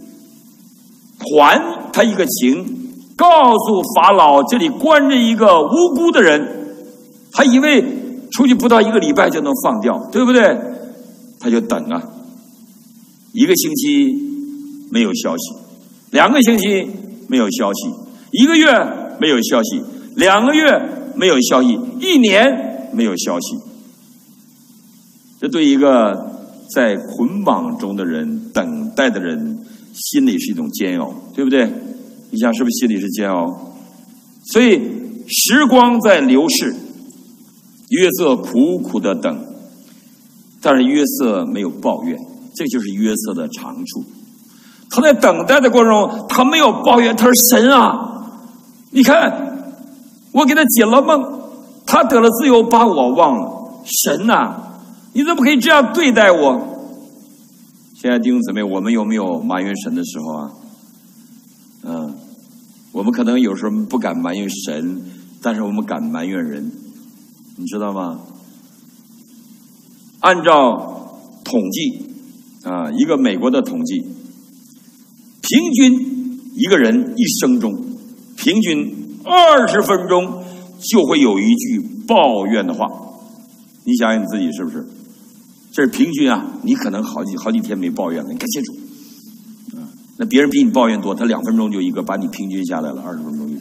还他一个情，告诉法老这里关着一个无辜的人，他以为出去不到一个礼拜就能放掉，对不对？他就等啊，一个星期没有消息，两个星期没有消息，一个月没有消息，两个月没有消息，一年没有消息。这对一个在捆绑中的人，等待的人，心里是一种煎熬，对不对？你想是不是心里是煎熬？所以时光在流逝，约瑟苦苦的等，但是约瑟没有抱怨，这就是约瑟的长处。他在等待的过程中，他没有抱怨，他说神啊，你看我给他解了梦，他得了自由，把我忘了，神啊，你怎么可以这样对待我？现在弟兄姊妹，我们有没有埋怨神的时候啊？嗯，我们可能有时候不敢埋怨神，但是我们敢埋怨人，你知道吗？按照统计啊，一个美国的统计，平均一个人一生中，平均二十分钟就会有一句抱怨的话。你想想你自己是不是？这是平均啊，你可能好几好几天没抱怨了，你看清楚。啊，那别人比你抱怨多，他两分钟就一个，把你平均下来了，二十分钟一个。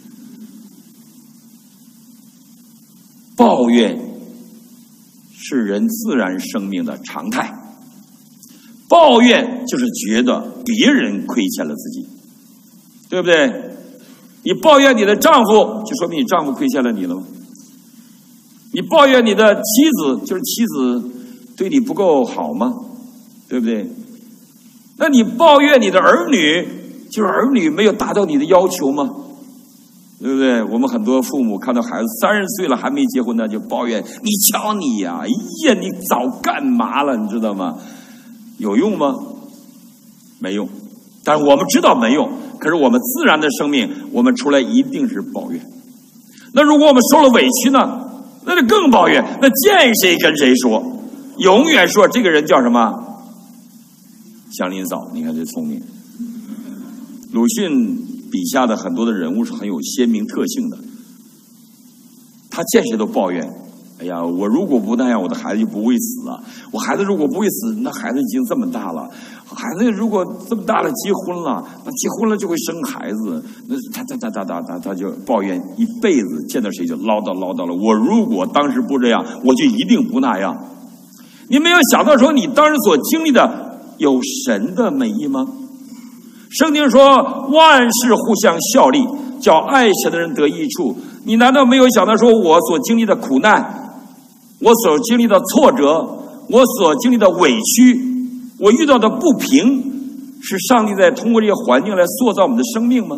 抱怨是人自然生命的常态，抱怨就是觉得别人亏欠了自己，对不对？你抱怨你的丈夫，就说明你丈夫亏欠了你了吗？你抱怨你的妻子，就是妻子对你不够好吗？对不对？那你抱怨你的儿女，就是儿女没有达到你的要求吗？对不对？我们很多父母看到孩子三十岁了还没结婚呢，就抱怨你瞧你呀，哎呀，你早干嘛了？你知道吗？有用吗？没用。但是我们知道没用，可是我们自然的生命，我们出来一定是抱怨。那如果我们受了委屈呢？那就更抱怨，那见谁跟谁说，永远说这个人叫什么祥林嫂，你看这聪明， 鲁迅笔下的很多的人物是很有鲜明特性的，他见谁都抱怨，哎呀，我如果不那样，我的孩子就不会死了。我孩子如果不会死，那孩子已经这么大了。孩子如果这么大了结婚了，那结婚了就会生孩子。那他他他他他他他就抱怨一辈子，见到谁就唠叨唠叨了。我如果当时不这样，我就一定不那样。你没有想到说，你当时所经历的有神的美意吗？圣经说万事互相效力，叫爱神的人得益处。你难道没有想到说，我所经历的苦难，我所经历的挫折，我所经历的委屈，我遇到的不平，是上帝在通过这些环境来塑造我们的生命吗？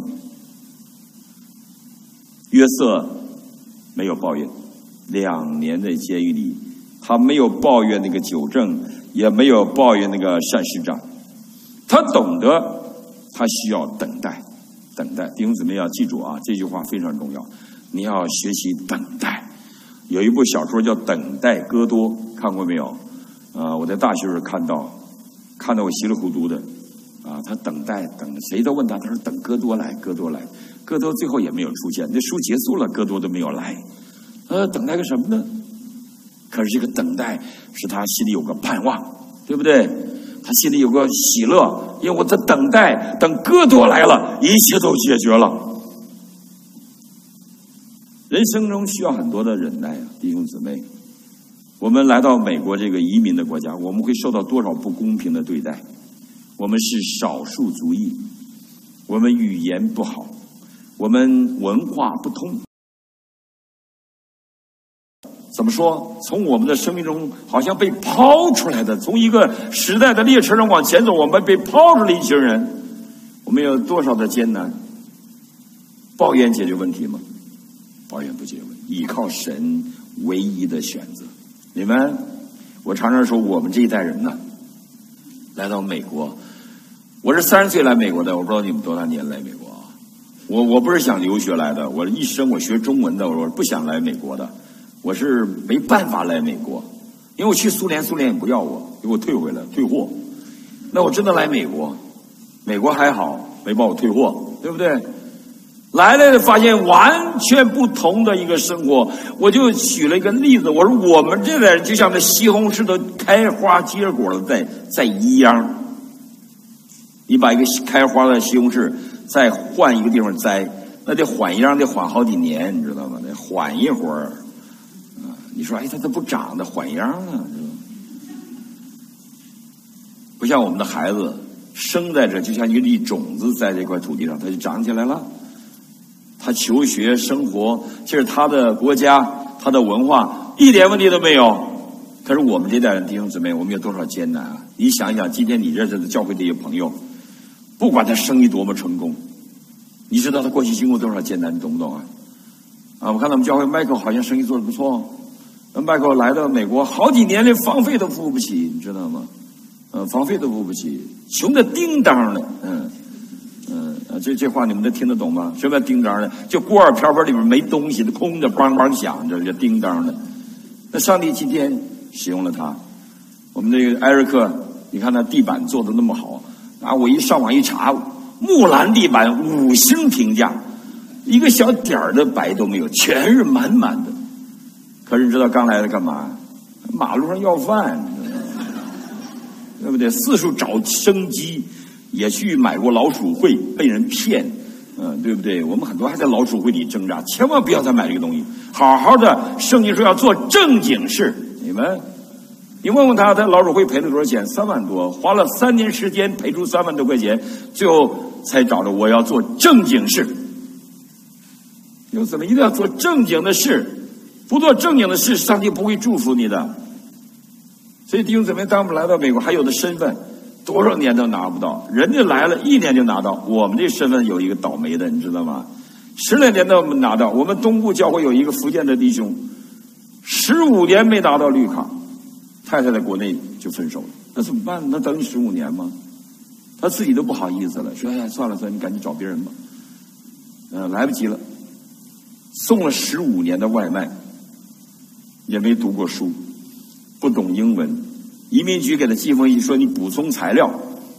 约瑟没有抱怨，两年的监狱里，他没有抱怨那个酒政，也没有抱怨那个善市长，他懂得他需要等待。等待，弟兄姊妹要记住啊，这句话非常重要，你要学习等待。有一部小说叫《等待戈多》，看过没有？啊，我在大学时候看到，看到我稀里糊涂的，啊，他等待等，谁都问他，他说等戈多来，戈多来，戈多最后也没有出现，那书结束了，戈多都没有来，呃，等待个什么呢？可是这个等待使他心里有个盼望，对不对？他心里有个喜乐，因为我在等待，等戈多来了，一切都解决了。人生中需要很多的忍耐啊，弟兄姊妹。我们来到美国这个移民的国家，我们会受到多少不公平的对待？我们是少数族裔，我们语言不好，我们文化不通。怎么说？从我们的生命中好像被抛出来的，从一个时代的列车上往前走，我们被抛出了一群人。我们有多少的艰难？抱怨解决问题吗？抱怨不解决问题，依靠神唯一的选择。你们，我常常说，我们这一代人呢，来到美国，我是三十岁来美国的，我不知道你们多大年来美国啊？我我不是想留学来的，我一生我学中文的，我不想来美国的。我是没办法来美国，因为我去苏联，苏联也不要我，给我退回来，退货。那我真的来美国，美国还好，没把我退货，对不对？来了发现完全不同的一个生活，我就举了一个例子，我说我们这代人就像那西红柿都开花结果了，在在一样。你把一个开花的西红柿再换一个地方栽，那得缓秧，得缓好几年，你知道吗？得缓一会儿。你说，哎，它它不长的缓秧啊，不像我们的孩子生在这，就像一粒种子在这块土地上，它就长起来了。他求学生活，这是他的国家，他的文化，一点问题都没有。可是我们这代人弟兄姊妹，我们有多少艰难啊？你想一想，今天你认识的教会这些朋友，不管他生意多么成功，你知道他过去经过多少艰难，你懂不懂啊？啊，我看到我们教会迈克好像生意做得不错。迈克来到美国好几年连房费都付不起，你知道吗？呃，房费都付不起，穷的叮当的，嗯嗯、呃，这这话你们都听得懂吗？什么叫叮当的？就锅碗瓢盆里面没东西，空的，梆梆响，这叫叮当的。那上帝今天使用了他，我们这个艾瑞克，你看他地板做的那么好啊！我一上网一查，木兰地板五星评价，一个小点儿的白都没有，全是满满的。可是你知道刚来的干嘛？马路上要饭，对不对？四处找生机，也去买过老鼠会，被人骗，嗯、呃，对不对？我们很多还在老鼠会里挣扎，千万不要再买这个东西。好好的，圣经说要做正经事，你们，你问问他，他老鼠会赔了多少钱？三万多，花了三年时间赔出三万多块钱，最后才找着我要做正经事。又怎么一定要做正经的事？不做正经的事，上帝不会祝福你的。所以弟兄姊妹，当我们来到美国，还有的身份多少年都拿不到，人家来了一年就拿到。我们这身份有一个倒霉的，你知道吗？十来年都没拿到。我们东部教会有一个福建的弟兄，十五年没拿到绿卡，太太在国内就分手了。那怎么办？那等你十五年吗？他自己都不好意思了，说：“哎呀，算了算了，你赶紧找别人吧。”呃，来不及了，送了十五年的外卖。也没读过书，不懂英文，移民局给他寄封信说你补充材料，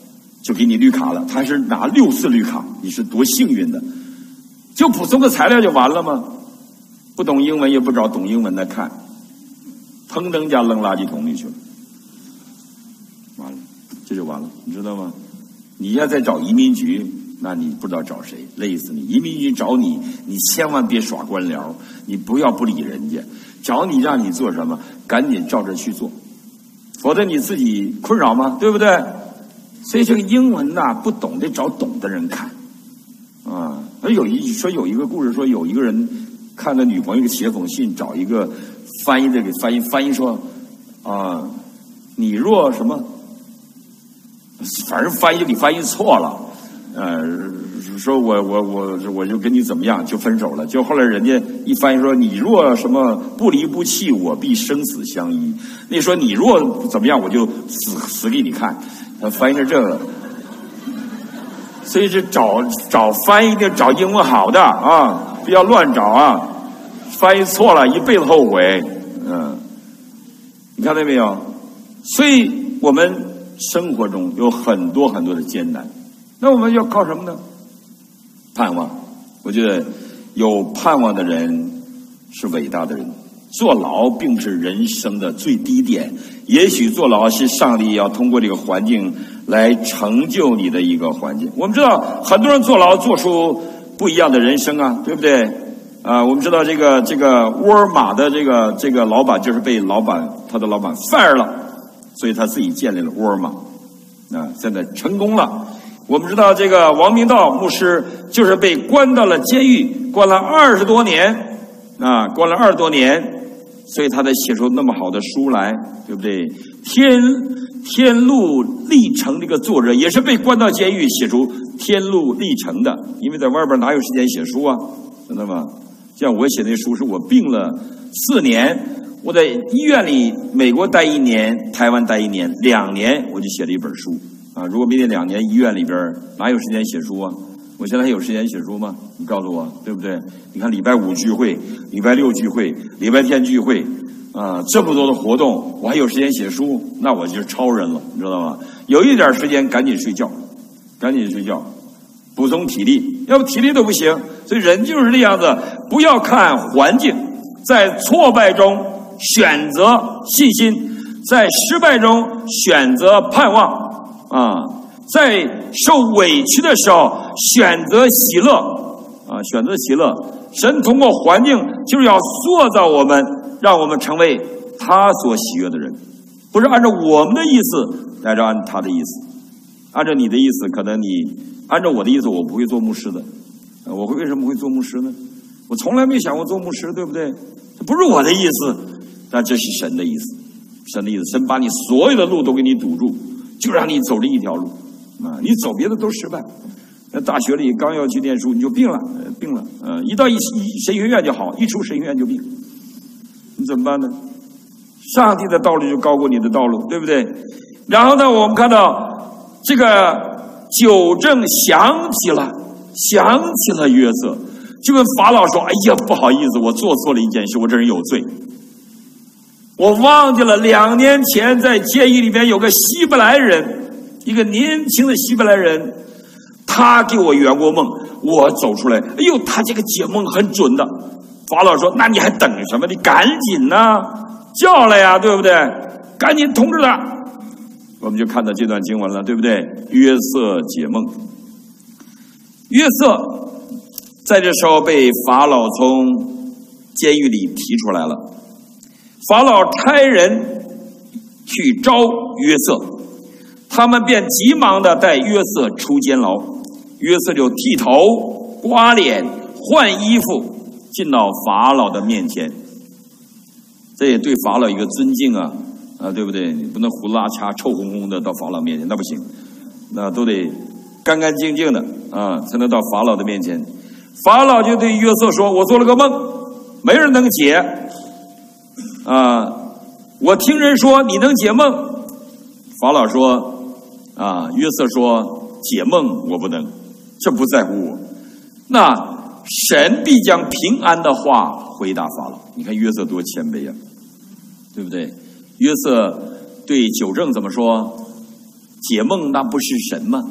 就给你绿卡了。他是拿六次绿卡，你是多幸运的！就普通的材料就完了吗？不懂英文也不找懂英文的看，腾腾家扔垃圾桶里去了，完了，这就完了，你知道吗？你要再找移民局，那你不知道找谁，累死你！移民局找你，你千万别耍官僚，你不要不理人家，找你让你做什么，赶紧照着去做，否则你自己困扰吗？对不对？所以这个英文呐、啊，不懂得找懂的人看，啊，有一说有一个故事说有一个人看个女朋友写封信，找一个翻译的给翻译，翻译说啊，你若什么。反正翻译给翻译错了，呃，说我我我我就跟你怎么样就分手了，就后来人家一翻译说你若什么不离不弃，我必生死相依。那说你若怎么样，我就死死给你看。他翻译成这个，所以这找找翻译的找英文好的啊，不要乱找啊，翻译错了一辈子后悔。嗯，你看到没有？所以我们。生活中有很多很多的艰难，那我们要靠什么呢？盼望。我觉得有盼望的人是伟大的人。坐牢并不是人生的最低点，也许坐牢是上帝要通过这个环境来成就你的一个环境。我们知道很多人坐牢做出不一样的人生啊，对不对？啊，我们知道这个这个沃尔玛的这个这个老板就是被老板他的老板 fire 了。所以他自己建立了沃尔玛，啊，现在成功了。我们知道这个王明道牧师就是被关到了监狱，关了二十多年，啊，关了二十多年，所以他才写出那么好的书来，对不对？天天路历程这个作者也是被关到监狱写出天路历程的，因为在外边哪有时间写书啊，知道吗？像我写那书是我病了四年。我在医院里，美国待一年，台湾待一年，两年我就写了一本书啊！如果没那两年医院里边哪有时间写书啊？我现在还有时间写书吗？你告诉我，对不对？你看礼拜五聚会，礼拜六聚会，礼拜天聚会，啊，这么多的活动，我还有时间写书？那我就是超人了，你知道吗？有一点时间赶紧睡觉，赶紧睡觉，补充体力，要不体力都不行。所以人就是这样子，不要看环境，在挫败中。选择信心，在失败中选择盼望啊，在受委屈的时候选择喜乐啊，选择喜乐。神通过环境就是要塑造我们，让我们成为他所喜悦的人，不是按照我们的意思来着按他的意思。按照你的意思，可能你按照我的意思，我不会做牧师的。我会为什么会做牧师呢？我从来没想过做牧师，对不对？这不是我的意思。但这是神的意思，神的意思，神把你所有的路都给你堵住，就让你走这一条路啊！你走别的都失败。在大学里刚要去念书，你就病了，病了，呃，一到一一神学院就好，一出神学院就病，你怎么办呢？上帝的道路就高过你的道路，对不对？然后呢，我们看到这个酒政想起了，想起了约瑟，就跟法老说：“哎呀，不好意思，我做错了一件事，我这人有罪。”我忘记了，两年前在监狱里面有个希伯来人，一个年轻的希伯来人，他给我圆过梦，我走出来，哎呦，他这个解梦很准的。法老说：“那你还等什么？你赶紧呢、啊，叫了呀，对不对？赶紧通知他。”我们就看到这段经文了，对不对？约瑟解梦，约瑟在这时候被法老从监狱里提出来了。法老差人去招约瑟，他们便急忙的带约瑟出监牢。约瑟就剃头、刮脸、换衣服，进到法老的面前。这也对法老一个尊敬啊，啊，对不对？你不能胡拉碴、臭烘烘的到法老面前，那不行，那都得干干净净的啊，才能到法老的面前。法老就对约瑟说：“我做了个梦，没人能解。”啊，我听人说你能解梦。法老说：“啊，约瑟说解梦我不能，这不在乎我。那神必将平安的话回答法老。”你看约瑟多谦卑啊，对不对？约瑟对酒政怎么说？解梦那不是神吗？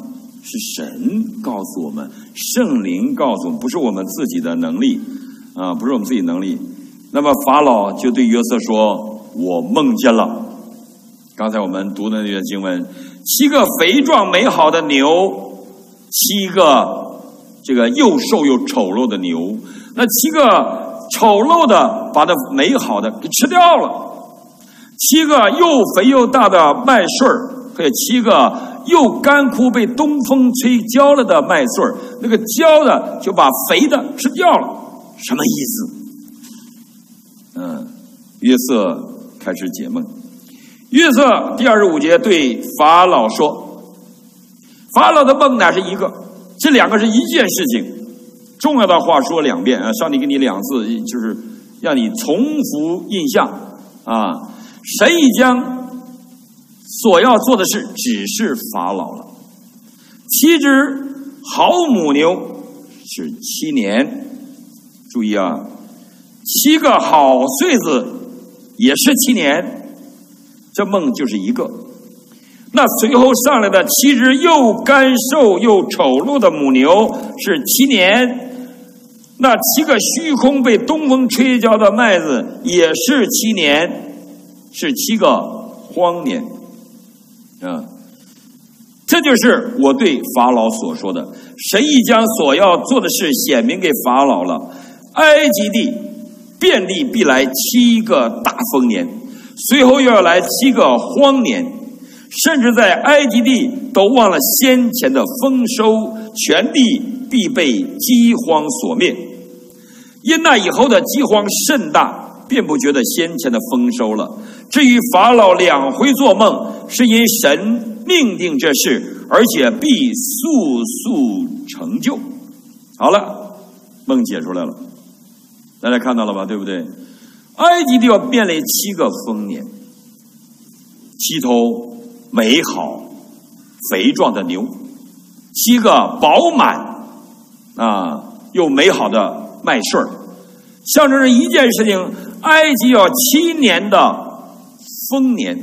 是神告诉我们，圣灵告诉我们，不是我们自己的能力啊，不是我们自己能力。那么法老就对约瑟说：“我梦见了。”刚才我们读的那段经文，七个肥壮美好的牛，七个这个又瘦又丑陋的牛，那七个丑陋的把那美好的给吃掉了，七个又肥又大的麦穗儿，还有七个又干枯被东风吹焦了的麦穗儿，那个焦的就把肥的吃掉了，什么意思？嗯，约瑟开始解梦。约瑟第二十五节对法老说，法老的梦乃是一个，这两个是一件事情，重要的话说两遍啊，上帝给你两次，就是让你重复印象啊。神已将所要做的事指示法老了。七只好母牛是七年，注意啊，七个好穗子也是七年。这梦就是一个。那随后上来的七只又干瘦又丑陋的母牛是七年，那七个虚空被东风吹焦的麦子也是七年，是七个荒年啊。这就是我对法老所说的，神已将所要做的事显明给法老了。埃及地遍地必来七个大丰年，随后又要来七个荒年，甚至在埃及地都忘了先前的丰收，全地必被饥荒所灭。因那以后的饥荒甚大，便不觉得先前的丰收了。至于法老两回做梦，是因神命定这事，而且必速速成就。好了，梦解出来了，大家看到了吧？对不对？埃及地要变为七个丰年，七头美好肥壮的牛，七个饱满啊又美好的麦穗儿，象征着一件事情：埃及要七年的丰年。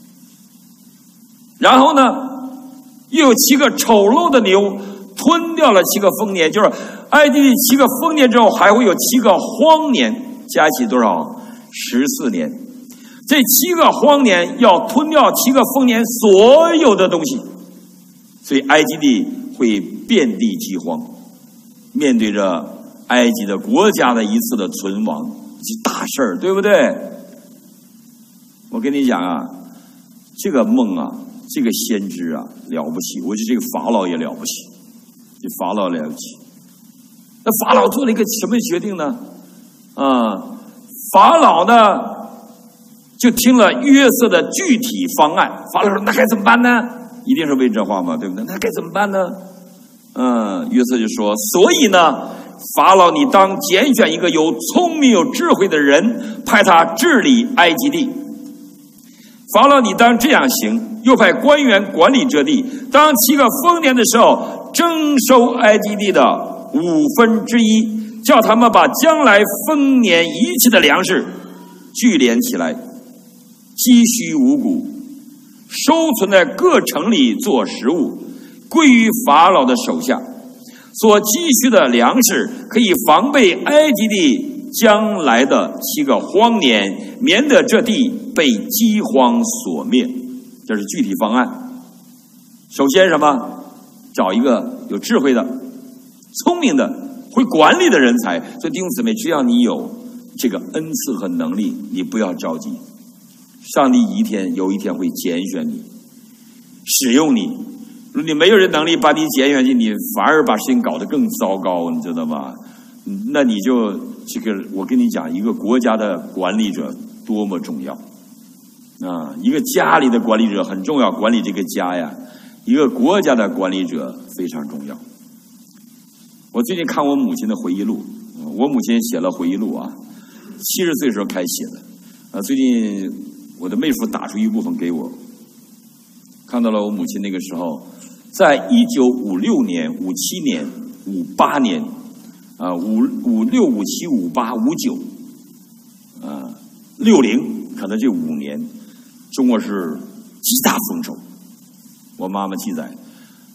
然后呢，又有七个丑陋的牛吞掉了七个丰年，就是埃及地七个丰年之后，还会有七个荒年，加起多少？十四年。这七个荒年要吞掉七个丰年所有的东西，所以埃及地会遍地饥荒。面对着埃及的国家的一次的存亡，是大事儿，对不对？我跟你讲啊，这个梦啊，这个先知啊，了不起！我觉得这个法老也了不起，这法老了不起。那法老做了一个什么决定呢？啊，法老呢就听了约瑟的具体方案。法老说：“那该怎么办呢？”一定是问这话嘛，对不对？那该怎么办呢？嗯，约瑟就说：“所以呢，法老你当拣选一个有聪明有智慧的人，派他治理埃及地。法老你当这样行，又派官员管理这地。当七个丰年的时候，征收埃及地的五分之一，叫他们把将来丰年一切的粮食聚敛起来，积蓄五谷，收存在各城里做食物，归于法老的手下。所积蓄的粮食可以防备埃及地将来的七个荒年，免得这地被饥荒所灭。”这是具体方案。首先什么？找一个有智慧的、聪明的、会管理的人才。所以弟兄姊妹，只要你有这个恩赐和能力，你不要着急，上帝一天有一天会拣选你，使用你。如果你没有这能力把你拣选进，你反而把事情搞得更糟糕，你知道吗？那你就这个，我跟你讲，一个国家的管理者多么重要啊！一个家里的管理者很重要，管理这个家呀。一个国家的管理者非常重要。我最近看我母亲的回忆录，我母亲写了回忆录啊，七十岁时候开写的。啊，最近我的妹夫打出一部分给我，看到了我母亲那个时候，在一九五六年、五七年、五八年，啊，五五六、五七、五八、五九，啊，六零，可能这五年，中国是极大丰收。我妈妈记载，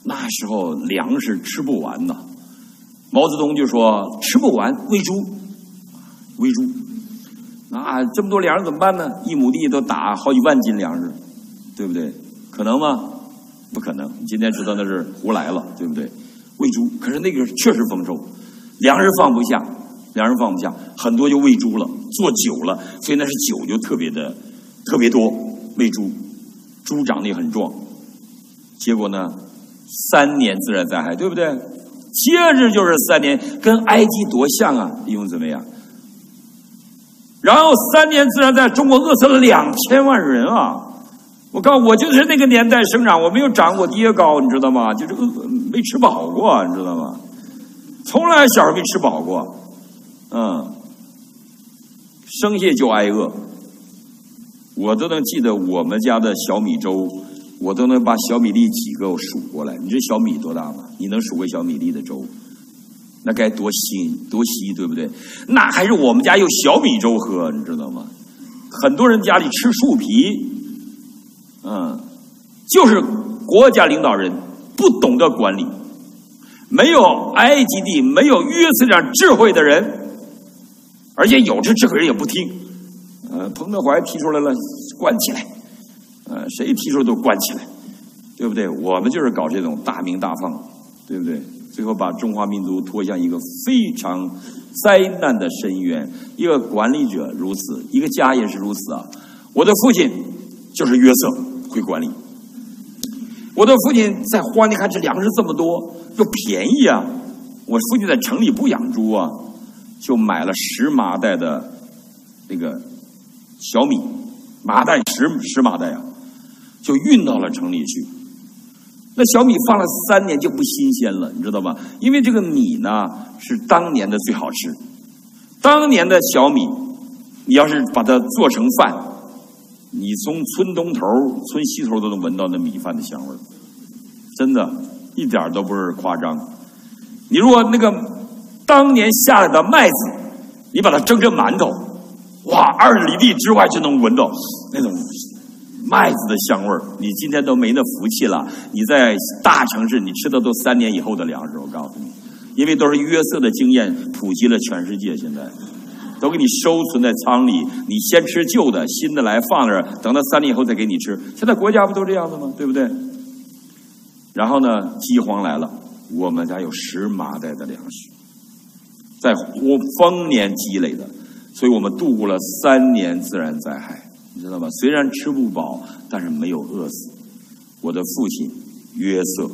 那时候粮食吃不完呐，毛泽东就说吃不完喂猪，喂猪。那这么多粮食怎么办呢？一亩地都打好几万斤粮食，对不对？可能吗？不可能。今天知道那是胡来了，对不对？喂猪，可是那个确实丰收，粮食放不下，粮食放不下，很多就喂猪了，做酒了，所以那是酒就特别的特别多，喂猪，猪长得也很壮。结果呢，三年自然灾害，对不对？接着就是三年，跟埃及多像啊，弟兄姊妹啊。然后三年自然灾害，中国饿死了两千万人啊！我告诉我就是那个年代生长，我没有长过爹高，你知道吗？就是没吃饱过，你知道吗？从来小时候没吃饱过，嗯，生下就挨饿。我都能记得我们家的小米粥，我都能把小米粒几个我数过来。你这小米多大吗？你能数过小米粒的粥？那该多稀多稀，对不对？那还是我们家有小米粥喝，你知道吗？很多人家里吃树皮，嗯，就是国家领导人不懂得管理，没有埃及地没有约瑟这样智慧的人，而且有这智慧人也不听。呃，彭德怀提出来了，关起来，呃，谁提出都关起来，对不对？我们就是搞这种大鸣大放，对不对？最后把中华民族拖向一个非常灾难的深渊。一个管理者如此，一个家也是如此啊！我的父亲就是约瑟，会管理。我的父亲在荒地看这粮食这么多，又便宜啊！我父亲在城里不养猪啊，就买了十麻袋的那个小米，麻袋十十麻袋啊，就运到了城里去。那小米放了三年就不新鲜了，你知道吗？因为这个米呢是当年的最好吃，当年的小米，你要是把它做成饭，你从村东头、村西头都能闻到那米饭的香味儿，真的，一点都不是夸张。你如果那个当年下来的麦子，你把它蒸成馒头，哇，二里地之外就能闻到那种麦子的香味儿，你今天都没那福气了。你在大城市，你吃的都三年以后的粮食，我告诉你，因为都是约瑟的经验普及了全世界，现在都给你收存在仓里，你先吃旧的，新的来放那儿，等到三年以后再给你吃。现在国家不都这样的吗？对不对？然后呢，饥荒来了，我们家有十麻袋的粮食，在丰年积累的，所以我们度过了三年自然灾害。你知道吗？虽然吃不饱，但是没有饿死。我的父亲约瑟，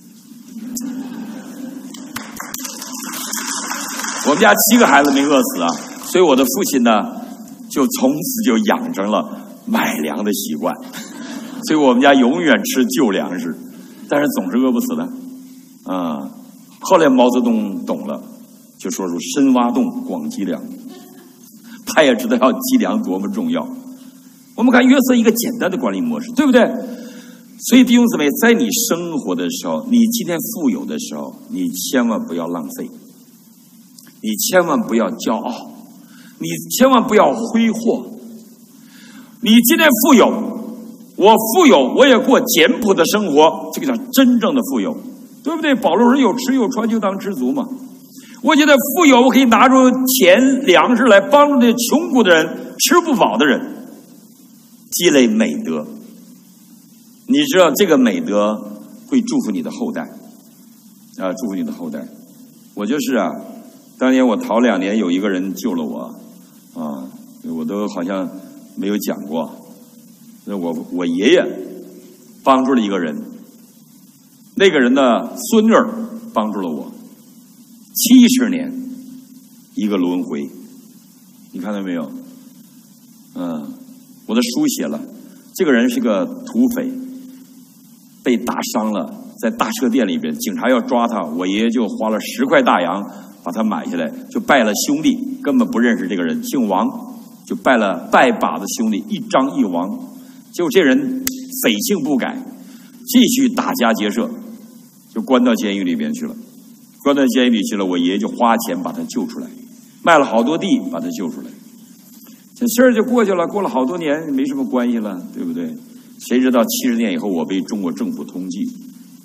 我们家七个孩子没饿死啊，所以我的父亲呢，就从此就养成了买粮的习惯，所以我们家永远吃旧粮食，但是总是饿不死的。啊、嗯，后来毛泽东懂了，就说出深挖洞，广积粮，他也知道要积粮多么重要。我们看约瑟一个简单的管理模式，对不对？所以弟兄姊妹，在你生活的时候，你今天富有的时候，你千万不要浪费，你千万不要骄傲，你千万不要挥霍。你今天富有，我富有，我也过简朴的生活，这个叫真正的富有，对不对？保罗说有吃有穿就当知足嘛。我觉得富有，我可以拿出钱粮食来帮助那穷苦的人、吃不饱的人，积累美德。你知道这个美德会祝福你的后代啊，祝福你的后代。我就是啊，当年我逃两年，有一个人救了我啊，我都好像没有讲过。那我我爷爷帮助了一个人，那个人的孙女儿帮助了我，七十年一个轮回，你看到没有？嗯，我的书写了，这个人是个土匪，被打伤了，在大车店里边，警察要抓他，我爷爷就花了十块大洋把他买下来，就拜了兄弟，根本不认识这个人，姓王，就拜了拜把子兄弟，一张一王。结果这人匪性不改，继续打家劫舍，就关到监狱里边去了。关到监狱里去了，我爷爷就花钱把他救出来，卖了好多地把他救出来。这事儿就过去了，过了好多年，没什么关系了，对不对？谁知道七十年以后，我被中国政府通缉，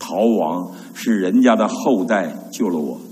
逃亡，是人家的后代救了我。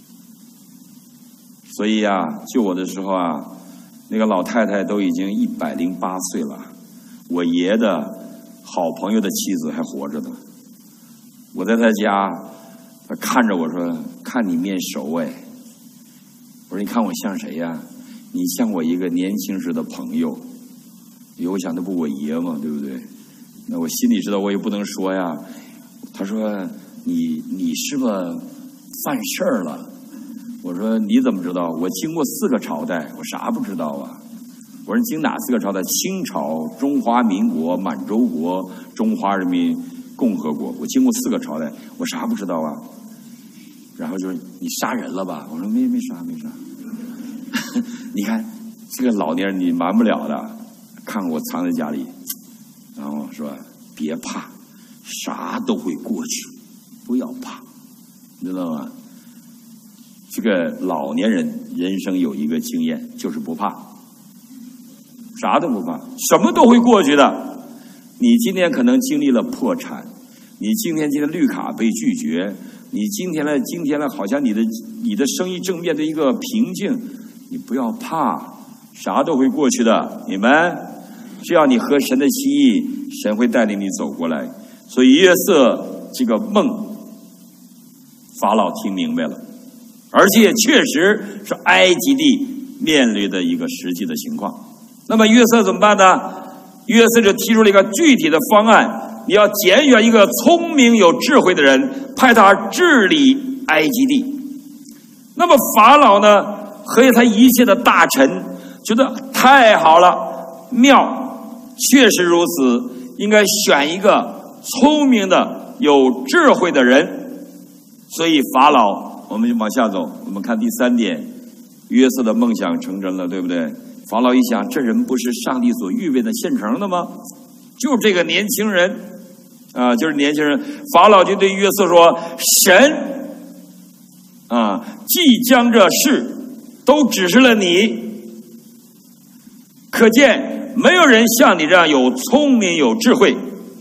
所以啊，救我的时候啊，那个老太太都已经一百零八岁了，我爷的好朋友的妻子还活着呢。我在他家，他看着我说：“看你面熟哎。”我说：“你看我像谁呀？你像我一个年轻时的朋友。”我想那不我爷嘛，对不对？那我心里知道，我也不能说呀。他说：“你你是不是犯事儿了？”我说：“你怎么知道？我经过四个朝代，我啥不知道啊？”我说：“经哪四个朝代？清朝、中华民国、满洲国、中华人民共和国，我经过四个朝代，我啥不知道啊？”然后就是你杀人了吧？我说没没杀没杀。你看这个老年人你瞒不了的，看我藏在家里，然后说别怕，啥都会过去，不要怕，你知道吗？这个老年人人生有一个经验，就是不怕，啥都不怕，什么都会过去的。你今天可能经历了破产，你今天今天绿卡被拒绝，你今天呢今天呢好像你的你的生意正面对一个瓶颈，你不要怕，啥都会过去的。你们只要你合神的心意，神会带领你走过来。所以约瑟这个梦，法老听明白了，而且确实是埃及地面临的一个实际的情况。那么约瑟怎么办呢？约瑟就提出了一个具体的方案，你要拣选一个聪明有智慧的人，派他治理埃及地。那么法老呢和他一切的大臣觉得太好了，妙，确实如此，应该选一个聪明的有智慧的人。所以法老，我们就往下走，我们看第三点，约瑟的梦想成真了，对不对？法老一想，这人不是上帝所预备的现成的吗？就是这个年轻人啊，就是年轻人。法老就对约瑟说：神啊，即将这事都指示了你，可见没有人像你这样有聪明有智慧。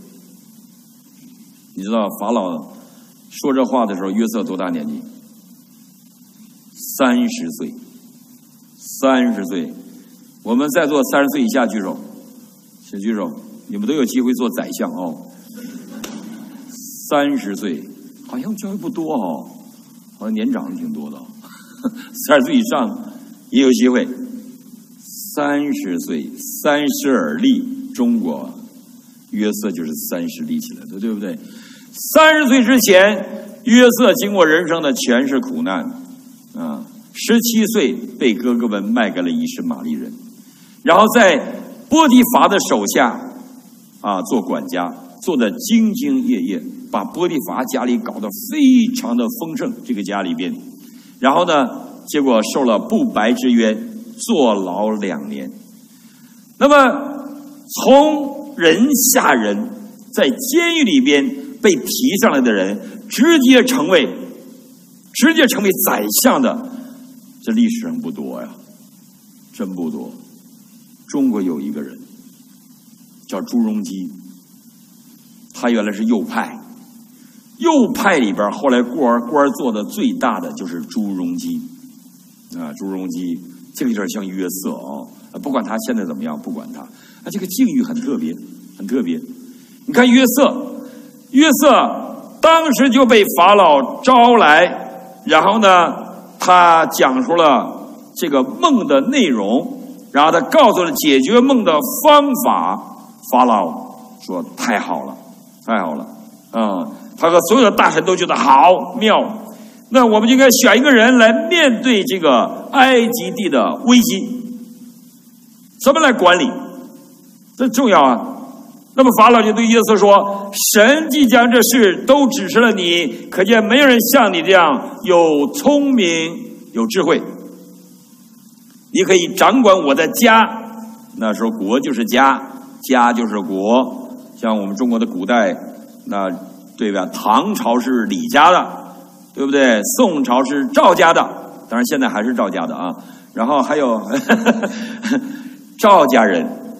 你知道法老说这话的时候，约瑟多大年纪？三十岁。三十岁。我们在座三十岁以下举手，请举手，你们都有机会做宰相哦。三十岁，好像教育不多哦，好像年长的挺多的哦。三十岁以上也有机会。三十岁，三十而立，中国约瑟就是三十立起来的，对不对？三十岁之前，约瑟经过人生的全是苦难啊。十七岁被哥哥们卖给了以实玛利人，然后在波提乏的手下啊做管家，做得兢兢业业，把波提乏家里搞得非常的丰盛，这个家里边，然后呢，结果受了不白之冤，坐牢两年。那么从人下人，在监狱里边被提上来的人，直接成为直接成为宰相的，这历史上不多呀，真不多。中国有一个人叫朱镕基，他原来是右派，右派里边后来官官做的最大的就是朱镕基啊，朱镕基这个有点像约瑟啊，不管他现在怎么样，不管他，他这个境遇很特别，很特别。你看约瑟，约瑟当时就被法老招来，然后呢，他讲述了这个梦的内容，然后他告诉了解决梦的方法。法老说太好了，太好了啊、嗯！他和所有的大臣都觉得好妙。那我们就应该选一个人来面对这个埃及地的危机，怎么来管理？这重要啊！那么法老就对约瑟说：神即将这事都指示了你，可见没有人像你这样有聪明有智慧。你可以掌管我的家，那时候国就是家，家就是国。像我们中国的古代，那对吧？唐朝是李家的，对不对？宋朝是赵家的，当然现在还是赵家的啊。然后还有呵呵赵家人，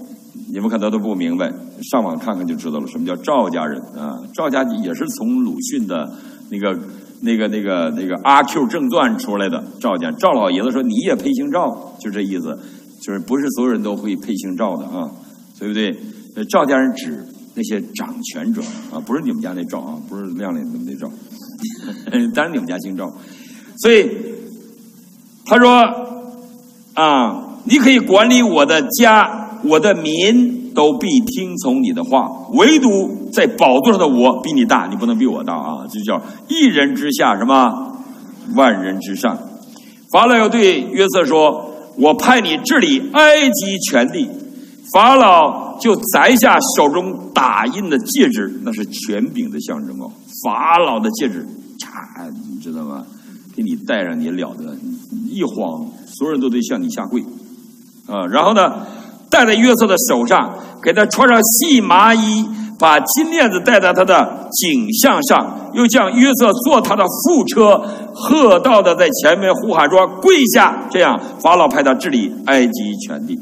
你们可能都不明白，上网看看就知道了，什么叫赵家人啊？赵家也是从鲁迅的那个、那个、那个、那个《阿 Q 正传》出来的。赵家赵老爷子说：“你也配姓赵？”就这意思，就是不是所有人都会配姓赵的啊，对不对？赵家人指那些掌权者啊，不是你们家那赵啊，不是亮亮那赵，当然你们家姓赵。所以他说啊，你可以管理我的家。我的民都必听从你的话，唯独在宝座上的我比你大，你不能比我大啊！这叫一人之下什么，万人之上。法老又对约瑟说：“我派你治理埃及全地。”法老就摘下手中打印的戒指，那是权柄的象征哦。法老的戒指，嚓，你知道吗？给你戴上，你了得！一晃，所有人都得向你下跪啊！然后呢？戴在约瑟的手上，给他穿上细麻衣，把金链子戴在他的颈项上，又叫约瑟坐他的副车，喝道的在前面呼喊说：“跪下！”这样，法老派他治理埃及全地。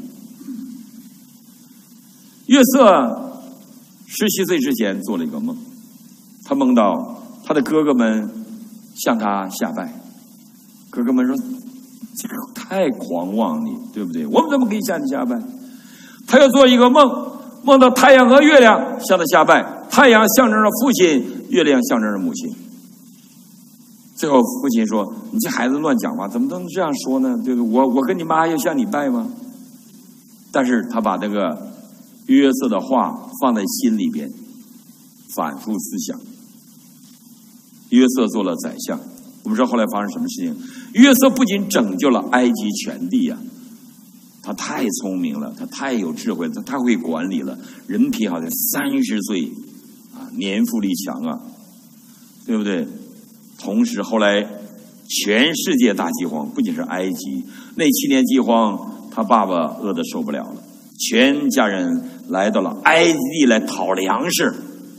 约瑟十七岁之前做了一个梦，他梦到他的哥哥们向他下拜，哥哥们说：“这个太狂妄你，对不对？我们怎么可以向你下拜？”他又做一个梦，梦到太阳和月亮向他下拜，太阳象征着父亲，月亮象征着母亲。最后父亲说：“你这孩子乱讲话，怎么能这样说呢？对不对？我我跟你妈要向你拜吗？”但是他把这个约瑟的话放在心里边，反复思想。约瑟做了宰相，我们知道后来发生什么事情？约瑟不仅拯救了埃及全地啊，他太聪明了，他太有智慧了，他太会管理了，人品好像三十岁啊，年富力强啊，对不对？同时后来全世界大饥荒，不仅是埃及，那七年饥荒他爸爸饿得受不了了，全家人来到了埃及地来讨粮食，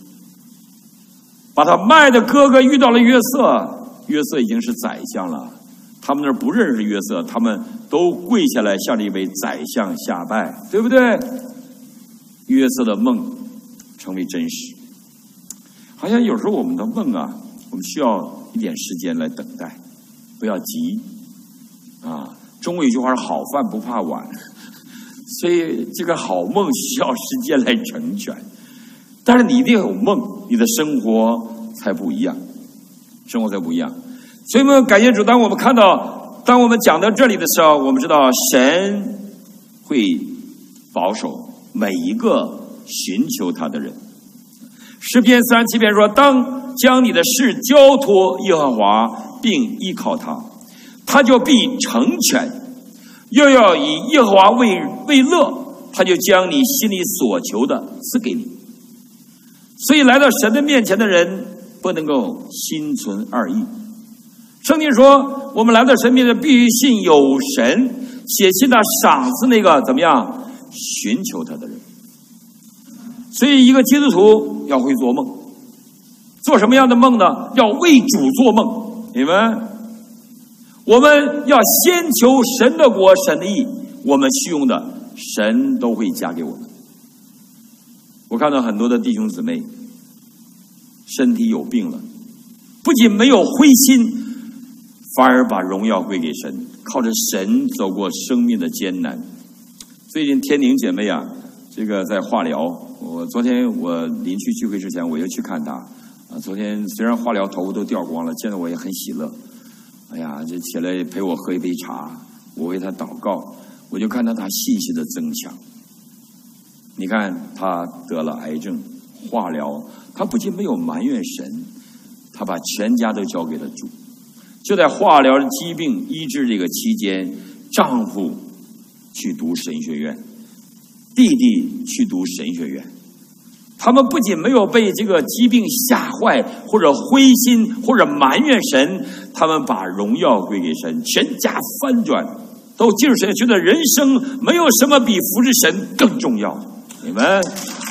把他卖的哥哥遇到了约瑟，约瑟已经是宰相了，他们那儿不认识约瑟，他们都跪下来向这位宰相下拜，对不对？约瑟的梦成为真实。好像有时候我们的梦啊，我们需要一点时间来等待，不要急啊。中国有句话是好饭不怕晚，所以这个好梦需要时间来成全。但是你一定有梦，你的生活才不一样，生活才不一样。所以我们感谢主，当我们看到，当我们讲到这里的时候，我们知道神会保守每一个寻求他的人。诗篇三十七篇说：“当将你的事交托耶和华，并依靠他，他就必成全；又要以耶和华为为乐，他就将你心里所求的赐给你。”所以来到神的面前的人不能够心存二意。圣经说，我们来到神面前必须信有神，且信他赏赐那个怎么样寻求他的人。所以一个基督徒要会做梦，做什么样的梦呢？要为主做梦。你们，我们要先求神的国，神的义，我们需用的神都会加给我们。我看到很多的弟兄姊妹身体有病了，不仅没有灰心，反而把荣耀归给神，靠着神走过生命的艰难。最近天宁姐妹啊，这个在化疗，我昨天我临去聚会之前我又去看她啊。昨天虽然化疗头发都掉光了，现在我也很喜乐。哎呀，这起来陪我喝一杯茶，我为她祷告，我就看到她信心的增强。你看她得了癌症，化疗，她不仅没有埋怨神，她把全家都交给了主。就在化疗疾病医治这个期间，丈夫去读神学院，弟弟去读神学院。他们不仅没有被这个疾病吓坏，或者灰心，或者埋怨神，他们把荣耀归给神，全家翻转，都进入神，觉得人生没有什么比服侍神更重要。你们，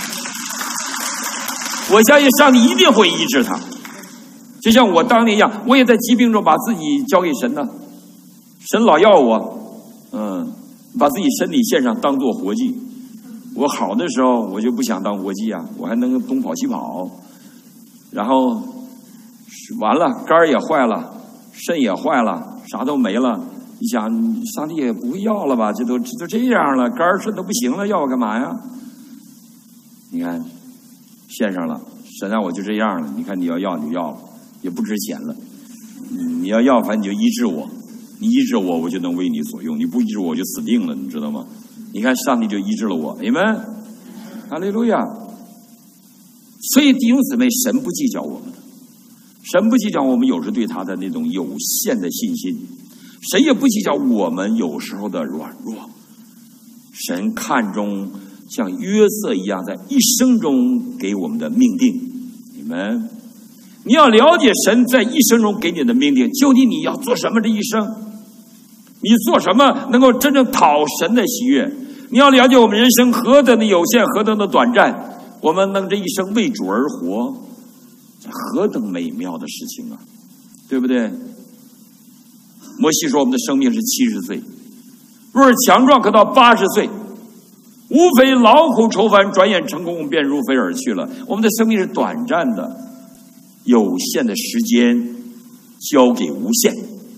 我相信上帝一定会医治他。就像我当年一样，我也在疾病中把自己交给神呢。神老要我，嗯，把自己身体献上，当作活祭。 我好的时候，我就不想当活祭啊，我还能东跑西跑。然后完了，肝儿也坏了，肾也坏了，啥都没了。你想，上帝也不会要了吧？这都这都这样了，肝儿肾都不行了，要我干嘛呀？你看，献上了，神让我就这样了。你看你要要你就要了，也不值钱了。你要要，反正你就医治我，你医治我，我就能为你所用；你不医治我，我就死定了，你知道吗？你看，上帝就医治了我，阿们，哈利路亚。所以弟兄姊妹，神不计较我们的，神不计较我们有时对他的那种有限的信心，神也不计较我们有时候的软弱。神看重像约瑟一样，在一生中给我们的命定，你们。你要了解神在一生中给你的命令，究竟你要做什么这一生？你做什么能够真正讨神的喜悦？你要了解我们人生何等的有限，何等的短暂，我们能这一生为主而活，何等美妙的事情啊，对不对？摩西说我们的生命是七十岁，若是强壮可到八十岁，无非劳苦愁烦，转眼成功便如飞而去了。我们的生命是短暂的，有限的时间交给无限，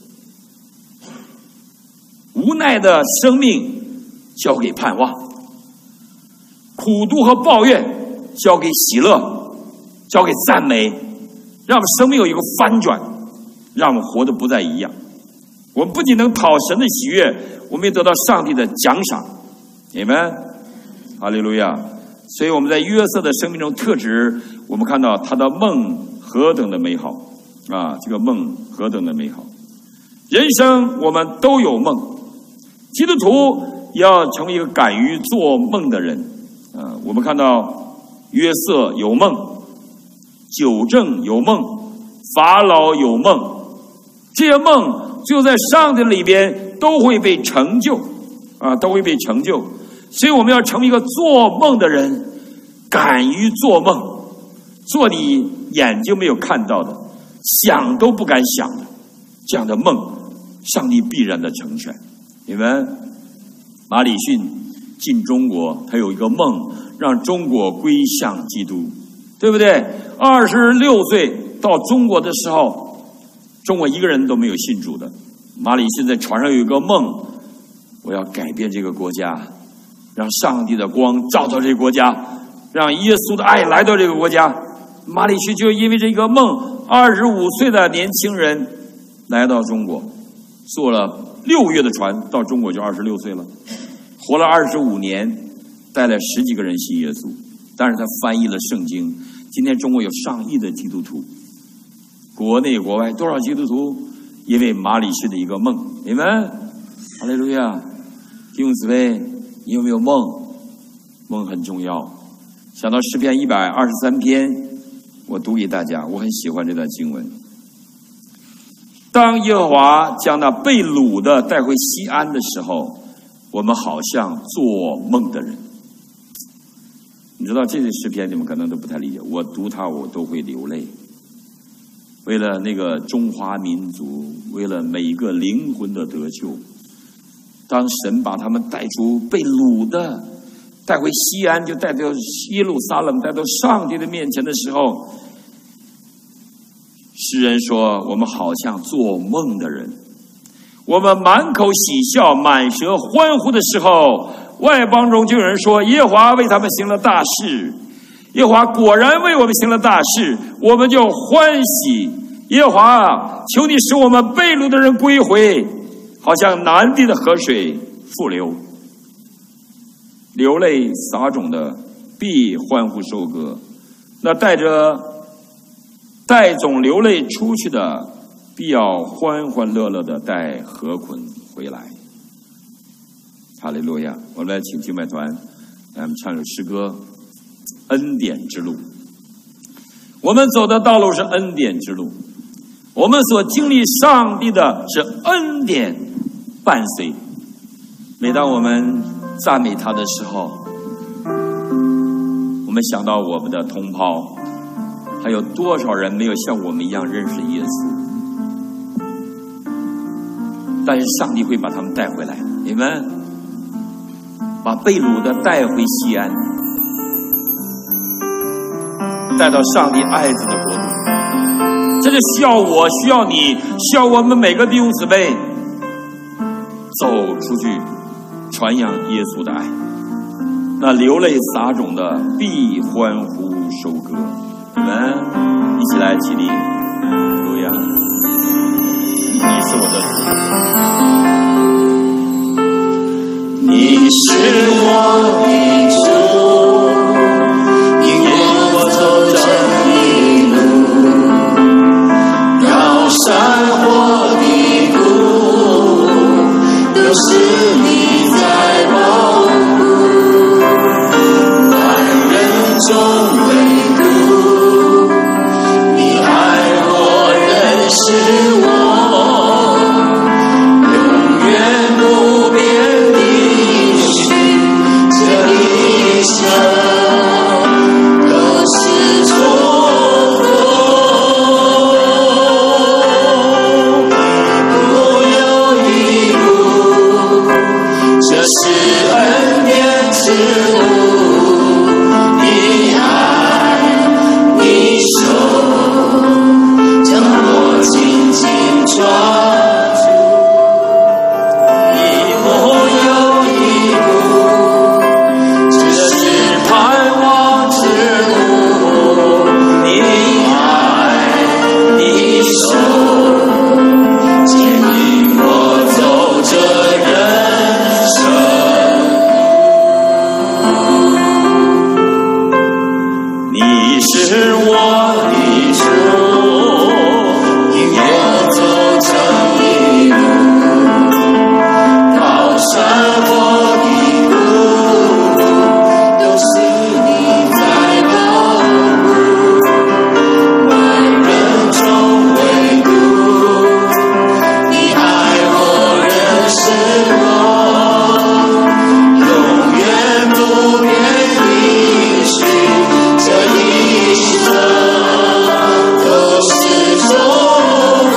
无奈的生命交给盼望，苦毒和抱怨交给喜乐，交给赞美，让我们生命有一个翻转，让我们活得不再一样。我们不仅能讨神的喜悦，我们也得到上帝的奖赏，阿们，哈利路亚。所以我们在约瑟的生命中特质，我们看到他的梦何等的美好啊！这个梦何等的美好！人生我们都有梦，基督徒也要成为一个敢于做梦的人啊！我们看到约瑟有梦，九正有梦，法老有梦，这些梦最后在上帝里边都会被成就啊，都会被成就。所以我们要成为一个做梦的人，敢于做梦，做你眼睛没有看到的，想都不敢想的这样的梦，上帝必然的成全。你们马礼逊进中国，他有一个梦，让中国归向基督，对不对？二十六岁到中国的时候，中国一个人都没有信主的。马礼逊在船上有一个梦，我要改变这个国家，让上帝的光照到这个国家，让耶稣的爱来到这个国家。马礼逊就因为这个梦，二十五岁的年轻人来到中国，坐了六月的船到中国就二十六岁了，活了二十五年，带了十几个人信耶稣。但是他翻译了圣经，今天中国有上亿的基督徒，国内国外多少基督徒因为马礼逊的一个梦，你们哈利路亚。弟兄姊妹，你有没有梦？梦很重要。想到诗篇一百二十三篇，我读给大家，我很喜欢这段经文。当耶和华将那被掳的带回西安的时候，我们好像做梦的人。你知道这些诗篇你们可能都不太理解，我读它我都会流泪。为了那个中华民族，为了每一个灵魂的得救，当神把他们带出被掳的带回西安，就带到耶路撒冷，带到上帝的面前的时候，诗人说我们好像做梦的人，我们满口喜笑，满舌欢呼的时候，外邦中就有人说耶和华为他们行了大事，耶和华果然为我们行了大事，我们就欢喜。耶和华，求你使我们被掳的人归回，好像南地的河水复流。流泪撒种的必欢呼收割，那带着带种流泪出去的必要欢欢乐乐的带禾捆回来。哈利路亚！我们来请敬拜团来我们唱首诗歌，恩典之路。我们走的道路是恩典之路，我们所经历上帝的是恩典伴随。每当我们赞美他的时候，我们想到我们的同胞，还有多少人没有像我们一样认识耶稣，但是上帝会把他们带回来。你们把被掳的带回西安，带到上帝爱子的国度。这就需要我，需要你，需要我们每个弟兄姊妹走出去传扬耶稣的爱。那流泪撒种的必欢呼收割。你们一起来起立，路亚！你是我的主， 你是我的主，引我走这一路，高山或低谷，都是你在保护，万人中唯独你爱我，认识我，永远不变的许这一生都是错过，不犹豫不，这是恩典之路，你爱你手将我紧紧抓住，一步又一步，这是盼望之路，你爱你手牵引我走这人生路，你是我的主，引我走这一路，高山或低谷，都是你在保护，万人中唯独你爱我，认识我，永远不变的许这一生都是中国，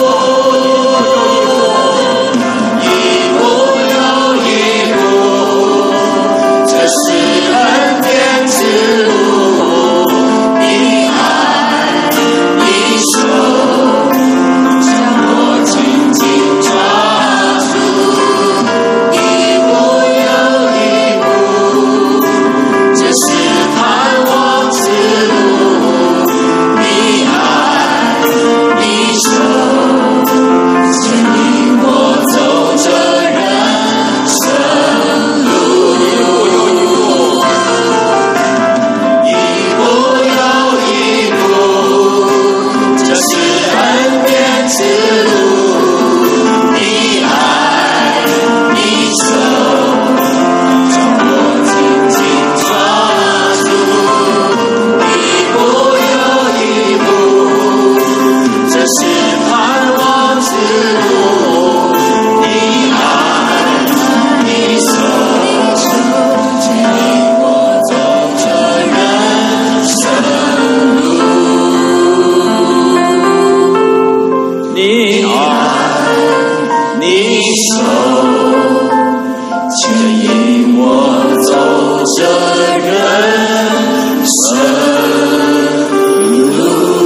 一步又一步，这是恩典之路，你爱你手将我紧紧抓住，一步又一步，这是盼望之路，你爱你手牵引我走这人生路，一步又一步，这是恩典之路，你爱你手将我紧紧抓住，一步又一步，这是盼望之路，你爱你手牵引我走这人生路，你爱你手牵引我走这人生路。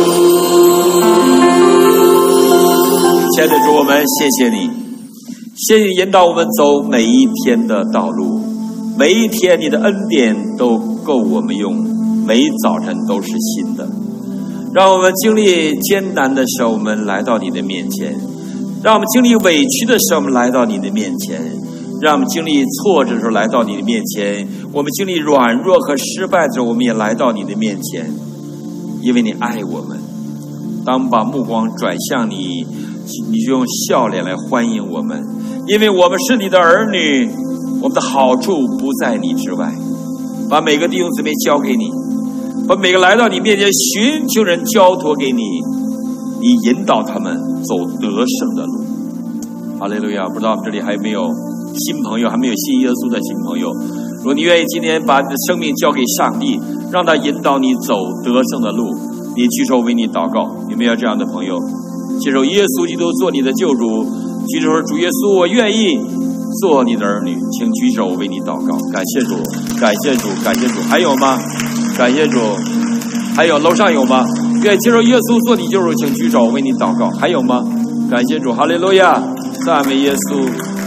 亲爱的主，我们谢谢你，谢谢你引导我们走每一天的道路，每一天你的恩典都够我们用，每一早晨都是新的。让我们经历艰难的时候，我们来到你的面前；让我们经历委屈的时候，我们来到你的面前；让我们经历挫折的时候来到你的面前；我们经历软弱和失败的时候，我们也来到你的面前，因为你爱我们。当我们把目光转向你，你就用笑脸来欢迎我们，因为我们是你的儿女，我们的好处不在你之外。把每个弟兄姊妹交给你，把每个来到你面前寻求人交托给你，你引导他们走得胜的路。哈利路亚！不知道这里还有没有新朋友，还没有信耶稣的新朋友，如果你愿意今天把你的生命交给上帝，让他引导你走得胜的路，你举手为你祷告。有没有这样的朋友？接受耶稣基督做你的救主，举手说：主耶稣，我愿意做你的儿女，请举手为你祷告。感谢主，感谢主，感谢主。还有吗？感谢主。还有楼上有吗？愿接受耶稣做你救主，请举手为你祷告。还有吗？感谢主，哈利路亚，赞美耶稣。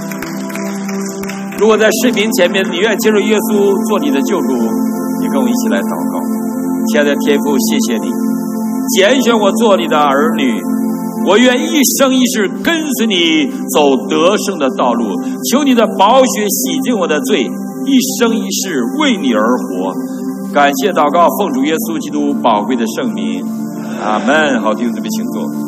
如果在视频前面你愿接受耶稣做你的救主，你跟我一起来祷告。亲爱的天父，谢谢你拣选我做你的儿女，我愿一生一世跟随你走得胜的道路，求你的宝血洗净我的罪，一生一世为你而活。感谢祷告，奉主耶稣基督宝贵的圣名，阿门。好，弟兄姊妹请坐。